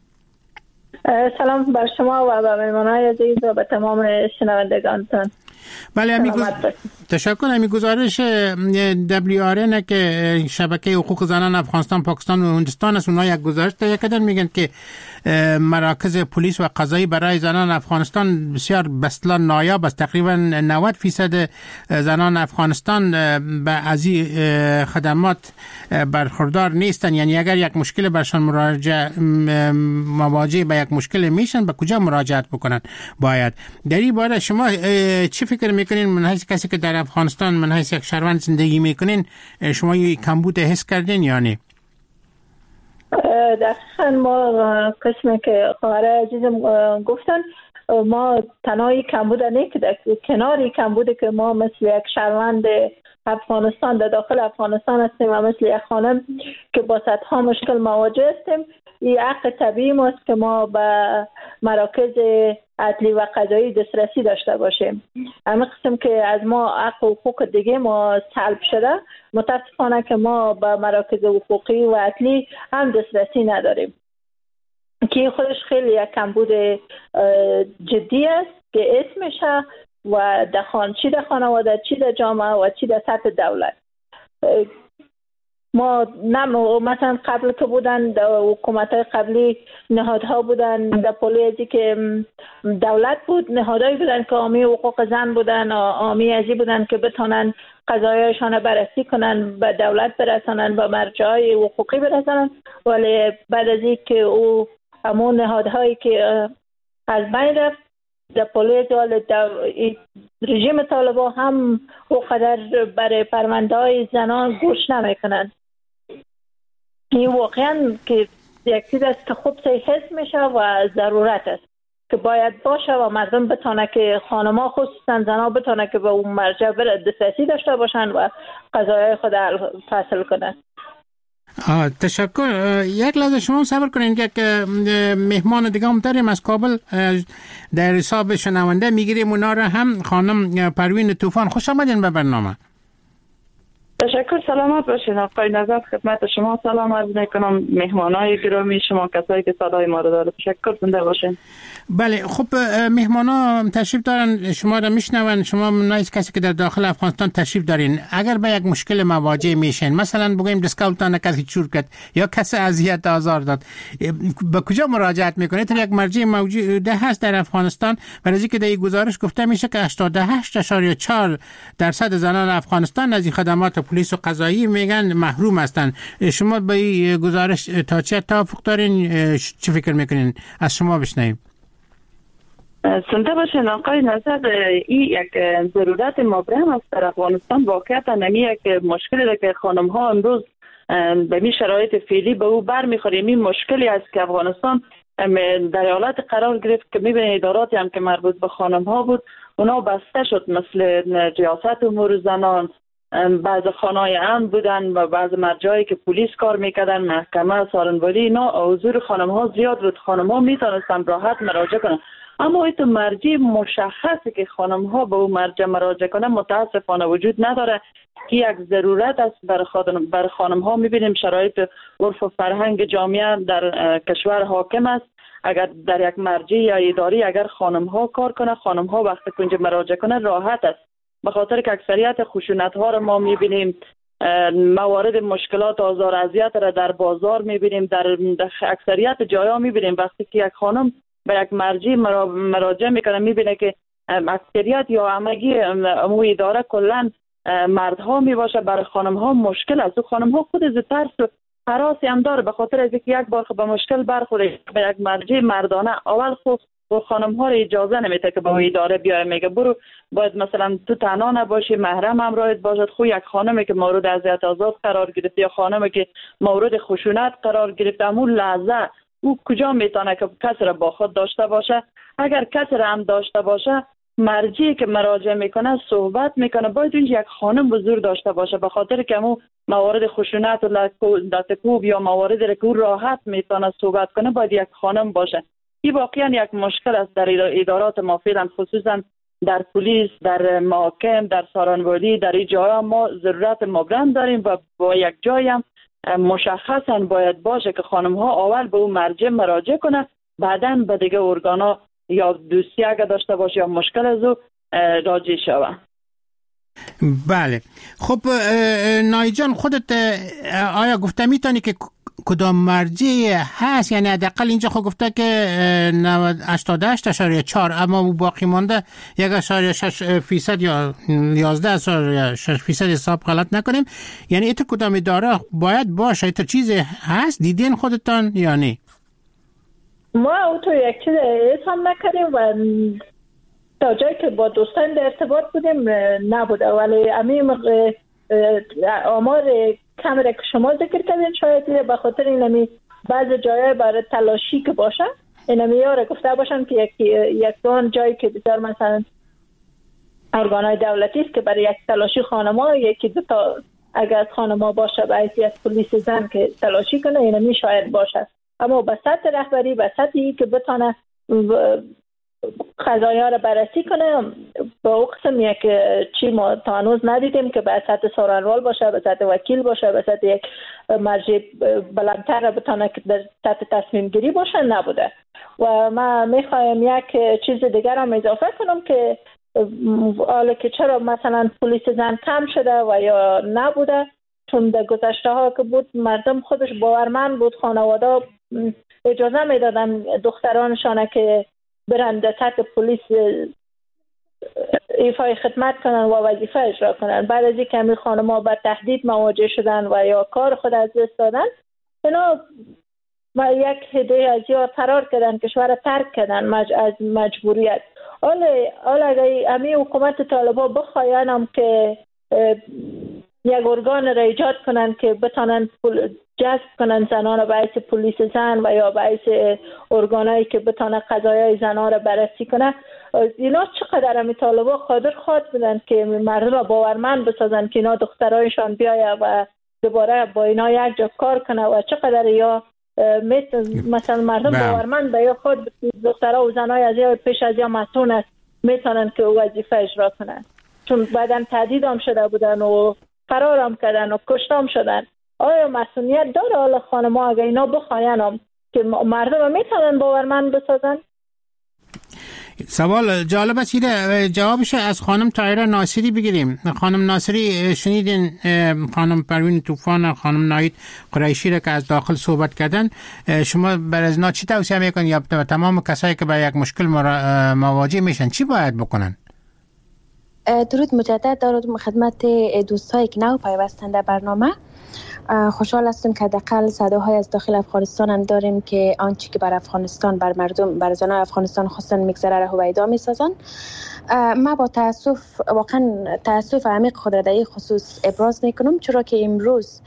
سلام بر شما و به مهمانان عزیز و به تمام شنوندگانتان. بله امی گز... تشکر. امی گزارش دبلیو آر ان که شبکه حقوق زنان افغانستان، پاکستان و هندوستان است، اونها یک گزارش تهیه کردن، میگن که مراکز پلیس و قضایی برای زنان افغانستان بسیار بسلا نایاب است. تقریبا نود فیصد زنان افغانستان به از خدمات برخوردار نیستن. یعنی اگر یک مشکل برشان مراجعه مواجه به یک مشکل میشن، به کجا مراجعت بکنن باید؟ در این باره شما چی فکر میکنین؟ من حیث کسی که در افغانستان، من حیث یک شهروند زندگی میکنین، شما یه کمبود حس کردین یا نه؟ دقیقا ما قسمی که خواهر عزیزم گفتن، ما تنهایی کمبود نه که در کناری کمبود که ما مثل یک شهروند افغانستان در داخل افغانستان هستیم و مثل یک خانم که با صدها مشکل مواجه هستیم، این حق طبیعی ماست که ما به مراکز عدلی و قضایی دسترسی داشته باشیم. همه قسم که از ما حق و حقوق دیگه ما سلب شده، متاسفانه که ما به مراکز حقوقی و عدلی هم دسترسی نداریم که خودش خیلی یک کمبود جدی است که اسمشه و دخان چی در خانواده، چی در جامعه و چی در سطح دولت. ما نم مثلا قبل که بودن در حکومت قبلی نهادها بودن در پولیسی که دولت بود، نهادهایی بودن که حامی حقوق زن بودن، حامی ازی بودن که بتونن قضایایشان بررسی کنن، به دولت برسانن، به مرجعهای حقوقی برسانن. ولی بعد از این که او همون نهادهایی که از بین رفت در پولیس و رژیم طالبان هم او قدر برای پرونده های زنان گوش نمیکنن. این واقعا که یک چیز است که خوب سی حس میشه و ضرورت است که باید باشه و مردم بتونه که خانما خصوصا زنها بتونه که به اون مرجع دسترسی داشته باشن و قضایای خود فصل کنن. تشکر. یک لحظه شما صبر کنین که مهمان دیگه هم داریم از کابل در حساب شنونده میگیریم اونا را هم. خانم پروین طوفان خوش آمدین به برنامه. تشکر. سلامت باشین آقای نظر. خدمت شما سلام عرض میکنم، مهمانای گرامی شما، کسایی که صدای ما رو داره. تشکر زنده باشین. بله خب مهمانا تشریف دارن، شما را میشنون. شما نایز کسی که در داخل افغانستان تشریف دارین، اگر به یک مشکل مواجه میشین، مثلا بگویم دسکاولتان کسی چور کرد یا کسی اذیت آزار داد، به کجا مراجعت میکنید؟ یک مرجع موجود هست در افغانستان. برای اینکه در این گزارش گفته میشه که هشتاد و هشت اشاریه چهار درصد زنان افغانستان از این خدمات پلیس و قضایی میگن محروم هستند. شما به این گزارش تا چه توافق دارین؟ چی فکر میکنین؟ از شما بشنویم. زنده باشین آقای نظر. این یک ضرورت مبرم است در افغانستان. واقعا نمی یک مشکلی که خانم ها امروز به می شرایط فعلی به او بر میخوریم. این مشکلی است که افغانستان در حالت قرار گرفت که میبینید اداراتی هم که مربوط به خانم ها بود اونا بسته شد، مثل ریاست امور زنان، بعض خانه‌های امن بودن و بعض مرجعی که پلیس کار میکردن، محکمه، سارنواری، اینا حضور خانم ها زیاد بود. خانم ها میتونستن راحت مراجعه کنن، اما این تو مرجع مشخصه که خانم ها به اون مرجع مراجعه کنن متاسفانه وجود نداره که یک ضرورت است برای خانم برای خانم ها. میبینیم شرایط عرف و فرهنگ جامعه در کشور حاکم است. اگر در یک مرجع یا اداری اگر خانم ها کار کنه، خانم ها وقتی که اونجا مراجعه کنه راحت است، به خاطر که اکثریت خشونت ها رو ما میبینیم، موارد مشکلات آزار اذیت را در بازار میبینیم، در اکثریت جایا میبینیم. وقتی که یک خانم به یک مرجع مراجعه میکنه میبینه که اکثریت یا همگی امو اداره کلا مردها میباشه، برای خانم ها مشکل است. و خانم ها خود از ترس و هراسی هم داره، به خاطر از اینکه یک بار به مشکل برخوره به یک مرجع مردانه، اول خود و خانم ها رو اجازه نمیده که با اداره بیای، میگه برو باید مثلا تو تنها نباشی، محرم همراهت باشد. خو یک خانمی که مورد اذیت آزاد قرار گرفت یا خانمی که مورد خشونت قرار گرفت، همون لحظه او کجا میتونه که کسی را با خود داشته باشه؟ اگر کسی را هم داشته باشه، مرجعی که مراجعه میکنه صحبت میکنه باید اونجا یک خانم حضور داشته باشه، به خاطر که همون موارد خشونت و لطکوب یا مواردی که او راحت میتونه صحبت کنه باید یک خانم باشه. این واقعا یک مشکل است در ادارات ما فعلا، خصوصا در پلیس، در محاکم، در سارنواری، در این جاها ما ضرورت مبرم داریم و با یک جایی هم مشخصا باید باشه که خانم ها اول به اون مرجع مراجعه کنه، بعداً به دیگه ارگانا یا دوستی اگه داشته باشه یا مشکل از او راجع شوه. بله. خب نایی جان، خودت آیا گفته میتونی که کدام مرجع هست؟ یعنی حداقل اینجا خود گفته که هشتاد و هشت اشاریه چهار، اما باقی مانده یک اشاریه شش فیصد یا یازده اشاریه شش فیصد حساب غلط نکنیم. یعنی ایت کدام اداره باید باشه؟ ایت چیزی هست دیدین خودتان یا نه؟ ما او تو یک چیز حساب نکردیم و تا جایی که با دوستان در ارتباط بودیم نبوده، ولی امیم آمار کامره که شما ذکر کردین شاید به خاطر اینمی بعض جایای برای تلاشی که باشه اینمی یاره گفته باشن که یک یک دون جایی که بسیار مثلا ارگانهای دولتی است که برای یک تلاشی خانما یکی دو تا اگر از خانما باشه به حیثیت پلیس زن که تلاشی کنه اینمی شاید باشه، اما به سطح رهبری به سطحی که بتونه قضایا رو بررسی کنه با او قسم یک چی ما تا هنوز ندیدیم که به سطح سارنوال باشه، به سطح وکیل باشه، به سطح یک مرجع بلندتر رو بتونه که در سطح تصمیم گیری باشه نبوده. و من میخوایم یک چیز دیگر هم اضافه کنم که حالا که چرا مثلا پلیس زن کم شده و یا نبوده، چون در گذشته ها که بود مردم خودش باورمند بود، خانواده اجازه میدادن دخترانشان که برن در سطح پلیس ایفای خدمت کنن و وظیفه اجرا کنن. بعد از اینکه همین خانم‌ها با تهدید مواجه شدن و یا کار خود از دست دادن، اینا ما یک هده از یا فرار کردن، کشور ترک کردن مج... از مجبوریت. حالا حالا اگر همین حکومت طالبان بخواین هم که یک ارگان را ایجاد کنن که بتانن پول جذب کنن زنان را به حیث پلیس زن و یا به حیث ارگانایی که بتانن قضایای زنان را بررسی کنن، اینا چقدر همی طالبا قادر خواهد بودن که مردم را باورمند بسازن که اینا دخترایشان بیاید و دوباره با اینا یک جا کار کنه و چقدر یا مثلا مردم باورمند به یا خود دخترها و زنای از یا پیش از یا مسئول است میتونن که وظیفه اجرا کنن، چون بعدم تهدید هم شده بودن و فرار هم کردن و کشته هم شدن. آیا مسئولیت داره حالا خانم‌ها اگه اینا بخواین هم که مردم هم میتونن باورمند بسازن؟ سوال جالب است. جوابش از خانم طاهره ناصری بگیریم. خانم ناصری شنیدین خانم پروین طوفان، خانم ناهید قریشی را که از داخل صحبت کردن، شما بر از اینا چی توصیه میکنید یا تمام کسایی که با یک مشکل مواجه میشن چی باید بکنن؟ درود مجدد دارم خدمت دوستایی که نو پیوستن در برنامه. خوشحال هستم که حداقل صداهای از داخل افغانستان هم داریم که آنچه که بر افغانستان، بر مردم، بر زنان افغانستان خواستن میگذره را هویدا میسازن. ما با تاسف، واقعا تاسف عمیق خود را در این خصوص ابراز میکنم، چرا که امروز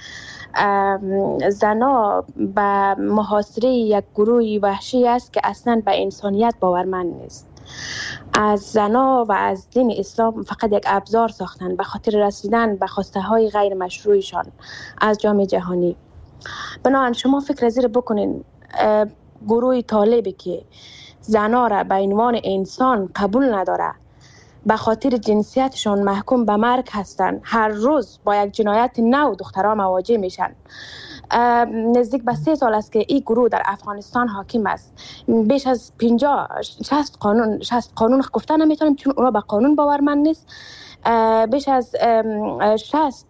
زنا به محاصره یک گروه وحشی است که اصلا به انسانیت باورمند نیست. از زنا و از دین اسلام فقط یک ابزار ساختن به خاطر رسیدن به خواسته های غیر مشروعشان از جامعه جهانی. بنابراین شما فکر زیر بکنین گروه طالبی که زنا را به عنوان انسان قبول نداره، به خاطر جنسیتشان محکوم به مرگ هستند، هر روز با یک جنایت نو دخترها مواجه میشن. نزدیک به سه سال است که این گروه در افغانستان حاکم است. بیش از پنجاه شصت قانون شصت قانون گفتن نمیتونم چون اونا به قانون باورمند نیست. بیش از شصت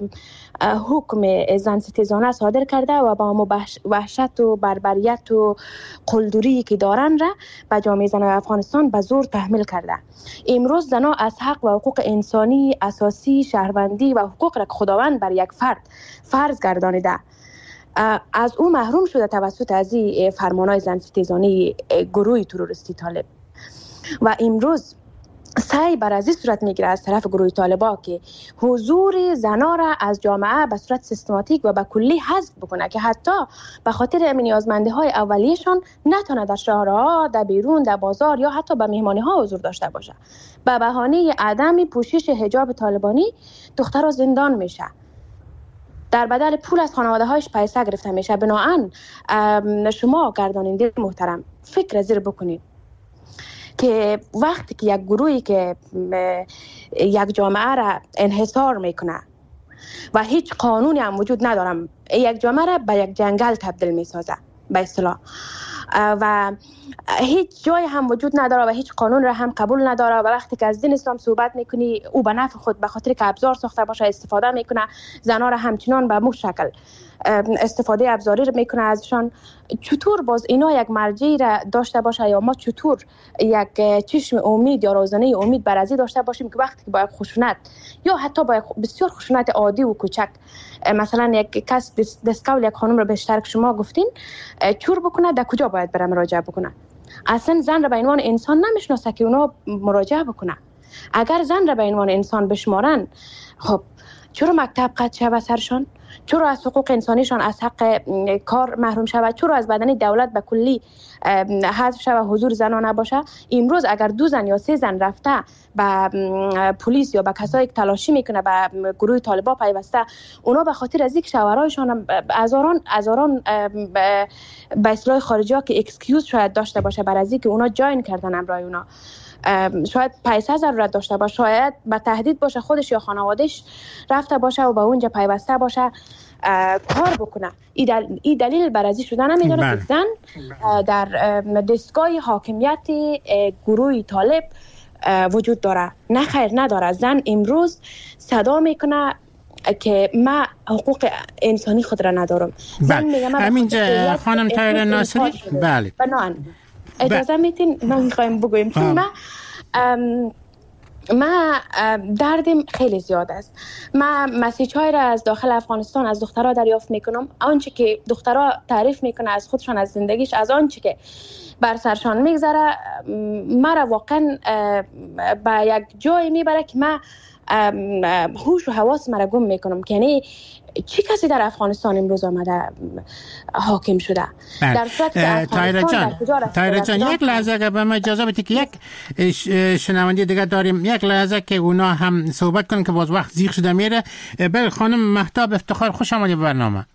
حکم زن ستیزانه صادر کرده و با وحشت و بربریت و قلدری که دارن را به جامعه زنان افغانستان به زور تحمیل کرده. امروز زنها از حق و حقوق انسانی اساسی، شهروندی و حقوق را که خداوند بر یک فرد فرض گردانیده از او محروم شده توسط از این فرمانهای زن ستیزانه گروه تروریستی طالب. و امروز سعی بر از این صورت میگیره از طرف گروه طالبا که حضور زنا را از جامعه به صورت سیستماتیک و به کلی حذف بکنه که حتی به خاطر نیازمندی های اولیه‌شان نتونه در شهرها، در بیرون، در بازار یا حتی به مهمانی ها حضور داشته باشه. به بهانه عدم پوشش حجاب طالبانی دخترها زندان میشه، در بدل پول از خانواده هایش پیسه گرفته میشه. بنابراین شما گرداننده محترم فکر زیر بکنید که وقتی که یک گروهی که یک جامعه را انحصار میکنه و هیچ قانونی هم وجود ندارم، یک جامعه را به یک جنگل تبدیل میسازه به اصطلاح و هیچ جای هم وجود نداره و هیچ قانون را هم قبول نداره و وقتی که از دین اسلام صحبت میکنی او به نفع خود به خاطر که ابزار ساخته باشه استفاده میکنه، زنها را همچنان به مو شکل استفاده ابزاری رو میکنه ازشان. چطور باز اینا یک مرجعی را داشته باشه یا ما چطور یک چشم امید یا روزنه امید بر ازی داشته باشیم که وقتی با یک خشونت یا حتی با یک بسیار خشونت عادی و کوچک، مثلا یک کس دستکول یک خانم رو به اشتراک شما گفتین چور بکنه، در کجا باید بره مراجعه بکنه؟ اصلا زن را به عنوان انسان نمیشناسه که اونا مراجعه بکنه. اگر زن را به عنوان انسان بشمارن، خب چرا مکتب قطع شود سرشان؟ چرا از حقوق انسانیشان از حق کار محروم شود؟ چرا از بدن دولت به کلی حذف شود، حضور زنان نباشه؟ امروز اگر دو زن یا سه زن رفته به پلیس یا به کسایی که تلاشی میکنه به گروه طالبا پیوسته، اونا به خاطر از اینکه شوهرایشان هزاران هزاران به اصطلاح خارجی ها که اکسکیوز شاید داشته باشه بر از اینکه اونا جاین کردن امرای اونا، شاید پیسه ضرورت داشته باشه، شاید به تهدید باشه خودش یا خانوادهش رفته باشه و به اونجا پیوسته باشه کار بکنه. این دل... دلیل برازی شدن نمیداره که زن در دستگاه حاکمیت گروه طالب وجود داره. نه خیر نداره. زن امروز صدا میکنه که ما حقوق انسانی خود را ندارم. بله. همینجا خانم طاهره ناصری، بله بنان اجازه میتین من میخوایم بگویم چون ما ما دردم خیلی زیاد است. ما مسیج های را از داخل افغانستان از دخترها دریافت میکنم، آنچه که دخترها تعریف میکنه از خودشان، از زندگیش، از آنچه که بر سرشان میگذره، مرا واقعا به یک جای میبره که من هوش و حواس مرا گم میکنم که یعنی چی کسی در افغانستان امروز آمده حاکم شده؟ در صورت که طاهره جان طاهره جان یک لحظه اگر به من اجازه بدید که یک شنونده دیگه داریم، یک لحظه که اونا هم صحبت کنن که باز وقت زیغ شده میره. بله خانم مهتاب افتخار، خوش آمدید به برنامه.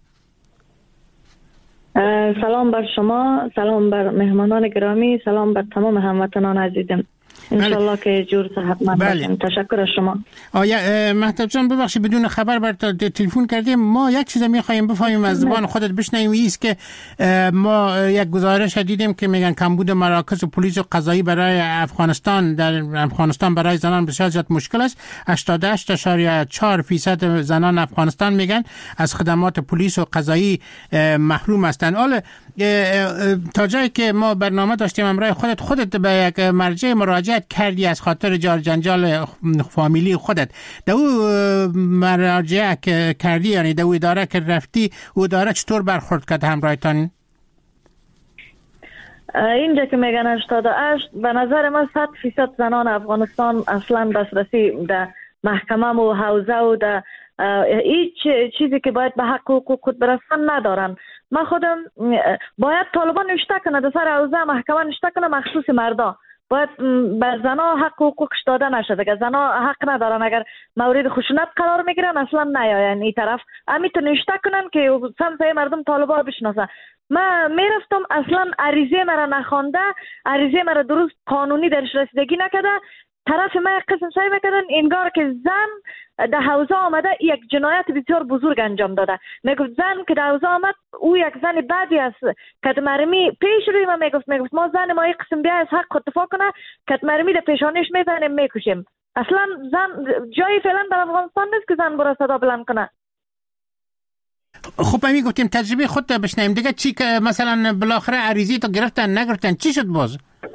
سلام بر شما، سلام بر مهمانان گرامی، سلام بر تمام هموطنان عزیزم. انشالله که جور صحت من باشیم. تشکر از شما. آیا مهتاب جان ببخشید بدون خبر بر تلفن کردیم. ما یک چیز میخوایم بفهمیم از زبان خودت بشنویم، ایست که ما یک گزارش دیدیم که میگن کمبود مراکز پلیس و قضایی برای افغانستان در افغانستان برای زنان بسیار زیاد مشکل است. هشتاد و هشت اشاریه چهار درصد زنان افغانستان میگن از خدمات پلیس و قضایی محروم هستند. حالا تا جایی که ما برنامه داشتیم امروز خودت خودت به یک مرجع مراجعه کردی از خاطر جار جنجال فامیلی خودت، در او مراجعه کردی، یعنی در او اداره که رفتی او اداره چطور برخورد کرد همراهتان؟ اینجا که میگن هشتاد و هشت، به نظر من صد فیصد زنان افغانستان اصلا دسترسی در محکمه و حوزه و در هیچ چیزی که باید به حق و حقوق خود برسن ندارن. من خودم باید طالبان نشته کنه در سر حوزه محکمه نشته کنه مخصوص مردا، باید بر زنا حق و حقوقش داده نشده که زنا حق ندارن اگر مورد خشونت قرار میگیرن اصلا نیاین این طرف امیتو نشته کنن که سمسایه مردم طالبا بشناسن. ما میرفتم اصلا عریضه مرا نخوانده، عریضه مرا درست قانونی درش رسیدگی نکرده، طرف ما قسم سعی میکردن انگار که زن در حوزه آمده یک جنایت بسیار بزرگ انجام داده. میگفت زن که در حوزه آمد او یک زن بعدی است. کتمرمی پیش روی ما میگفت میگفت ما زن ما یک قسم بیا از حق خود دفاع کنه، کتمرمی در پیشانیش میزنیم میکشیم. اصلا زن جایی فعلا در افغانستان نیست که زن برای صدا بلند کنه. خب همین گفتیم تجربه خود بشنیم دیگه. چی که مثلا بالاخره عریضی تو گرفتن نگرفتن چی شد باز؟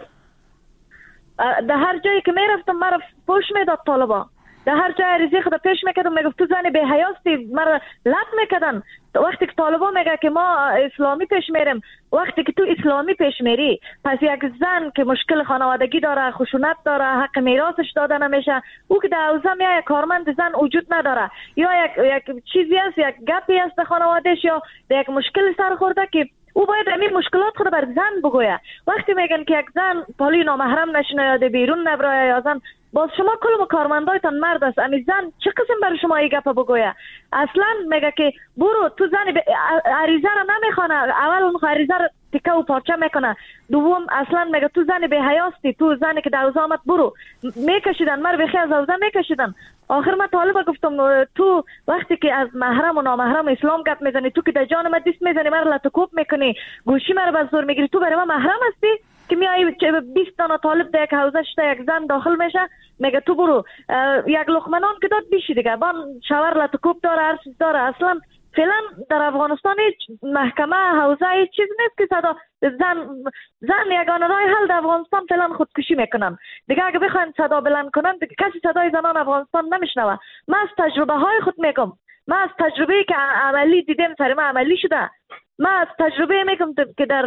در هر جایی که میرفتم مرا پوش میداد طالبا، در هر جای عریضی خود پیش میکردم میگفت تو زن به حیاستی، مرا لط میکردن. وقتی که طالبا میگه که ما اسلامی پیش میریم، وقتی که تو اسلامی پیش میری پس یک زن که مشکل خانوادگی داره، خشونت داره، حق میراثش داده نمیشه، او که در حوزه میای کارمند زن وجود نداره یا یک یک چیزی است، یک گپی است در خانوادهش یا یک مشکل سر خورده که او باید همین مشکلات خود بر زن بگویه. وقتی میگن که یک زن پالی نامحرم نشینه یا بیرون نبره یا زن، باز شما کل کارمندایتان مرد است، امی زن چه قسم برای شما این گپ بگویه؟ اصلا میگه که برو تو زن ب... عریضه را نمیخونه، اول اون عریضه را تیکه و پارچه میکنه، دوم اصلا میگه تو زن به حیاستی، تو زنی که در حوزه آمد برو. میکشیدن مر بخی از حوزه میکشیدن. آخر من طالبا گفتم تو وقتی که از محرم و نامحرم اسلام گپ میزنی، تو که در جان من دست میزنی، مرا لطکوب میکنی، گوشی مرا بر زور میگیری، تو برای من محرم هستی که میای بیست تا طالب در یک حوزه شده یک زن داخل میشه میگه تو برو. یک لقمه نان که داد بیشی دیگه بان شاور لطکوب داره، هر چیز داره. اصلا فعلا در افغانستان هیچ محکمه حوزه هیچ چیز نیست که صدا زن زن یگانه راه حل در افغانستان فعلا خودکشی میکنن دیگه. اگه بخواین صدا بلند کنن کسی صدای زنان افغانستان نمیشنوه. من از تجربه های خود میگم، من از تجربه که عملی دیدم سر من عملی شده، من از تجربه میگم که در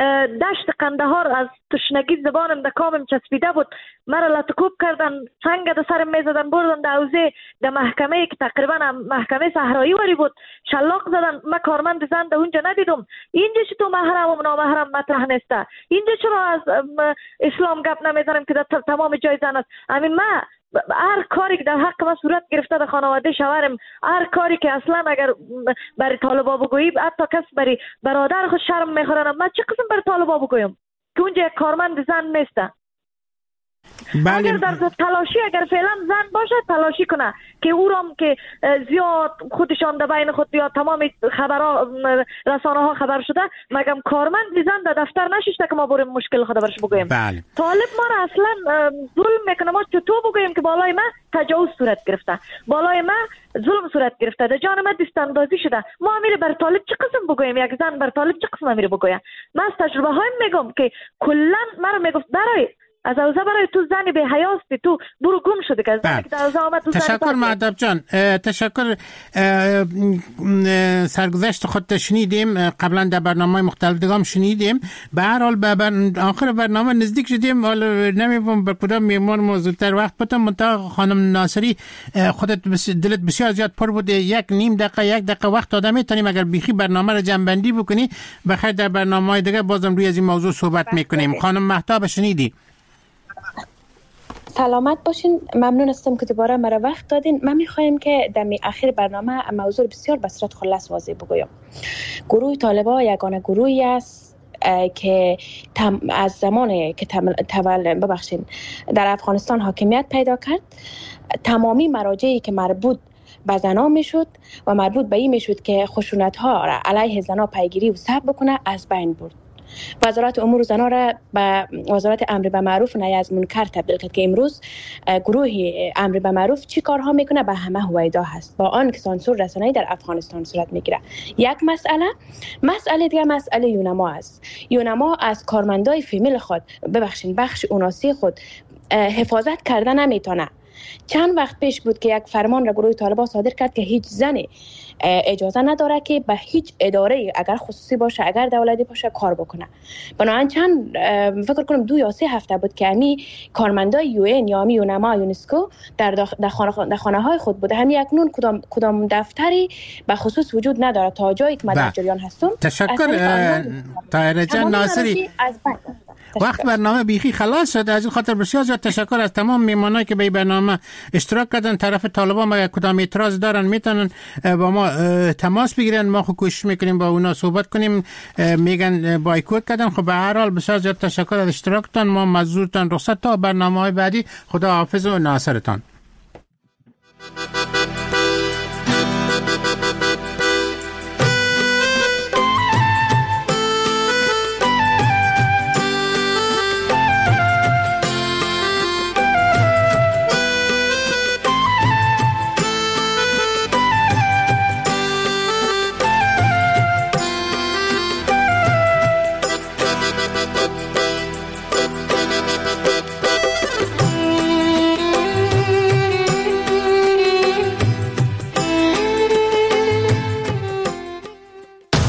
دشت قندهار از تشنگی زبانم در کامم چسبیده بود، مرا لطکوب کردن، سنگ در سرم میزدن، بردن در حوزه در محکمه که تقریبا محکمه صحرایی وری بود، شلاق زدن. من کارمند زن در اونجا ندیدم. اینجا چی تو محرم و نامحرم مطرح نیسته؟ اینجا چرا از اسلام گپ نمیزنم که در تمام جای زن است؟ همین من هر کاری که در حق ما صورت گرفته در خانواده شوهرم، هر کاری که اصلا اگر برای طالبا بگویی حتی کس برای برادر خود شرم میخورن، من چه قسم برای طالبا بگویم که اونجا یک کارمند زن نیسته؟ بله. اگر در تلاشی اگر فعلا زن باشه تلاشی کنه که او رام که زیاد خودشان در بین خود یا تمام خبرها رسانه ها خبر شده، مگم کارمند زن در دفتر نشسته که ما بریم مشکل خود برش بگویم. بله. طالب ما را اصلا ظلم میکنه. ما چطور بگویم که بالای ما تجاوز صورت گرفته، بالای ما ظلم صورت گرفته، در جان ما دستاندازی شده، ما امیر بر طالب چه قسم بگویم؟ یک زن بر طالب چه قسم امیر بگویم؟ من از تجربه هایم میگم که کلا مرا میگفت برای از اوزا برای تو زنی به حیاستی، تو برو گم شده که زنی که در اوزا آمد تو تشکر مهدب جان، تشکر. سرگذشت خود شنیدیم، قبلا در برنامه مختلف دیگه هم شنیدیم. به هر حال به آخر برنامه نزدیک شدیم. حالا نمی‌دونم بر کدام میمون موضوع‌تر وقت بتم. منتها خانم ناصری خودت دلت بسیار زیاد پر بوده، یک نیم دقیقه یک دقیقه وقت داده میتونیم اگر بیخی برنامه رو جمع‌بندی بکنی، بخیر در برنامه‌های دیگه بازم روی از این موضوع صحبت میکنیم. خانم مهتاب شنیدی؟ سلامت باشین. ممنون هستم که دوباره مرا وقت دادین. من میخوایم که در اخیر برنامه موضوع بسیار به صورت خلاص واضح بگویم. گروه طالبان یگانه گروهی است که از زمانی که تول ببخشین در افغانستان حاکمیت پیدا کرد، تمامی مراجعی که مربوط به زنان میشد و مربوط به این میشد که خشونت ها را علیه زنان پیگیری و ثبت بکنه از بین برد. وزارت امور زنان را به وزارت امر به معروف و نهی از منکر تبدیل کرد که امروز گروه امر به معروف چی کارها میکنه به همه هویدا هست، با آن که سانسور رسانه‌ای در افغانستان صورت میگیره. یک مسئله مسئله دیگه مسئله یونما است. یونما از کارمندای فیمیل خود ببخشید بخش اوناسی خود حفاظت کرده نمیتونه. چند وقت پیش بود که یک فرمان را گروه طالبان صادر کرد که هیچ زنی اجازه نداره که به هیچ اداره اگر خصوصی باشه اگر دولتی باشه کار بکنه. بنابراین چند فکر کنم دو یا سه هفته بود که امی کارمندای یو ان یا امی یونما یونسکو در در خانه, خانه های خود بوده. همین اکنون کدام کدام دفتری به خصوص وجود نداره تا جایی که من در جریان هستم. تشکر طاهره جان ناصری. وقت برنامه بیخی خلاص شد. از این خاطر بسیار زیاد تشکر از تمام میمانایی که به برنامه اشتراک کردن. طرف طالبان اگر کدام اعتراض دارن میتونن با ما تماس بگیرن، ما خود کوشش میکنیم با اونا صحبت کنیم. میگن بایکوت کردن. خب به هر حال بسیار زیاد تشکر از اشتراکتان. ما مزورتان رخصت تا برنامه‌های بعدی. خدا حافظ و ناصرتان.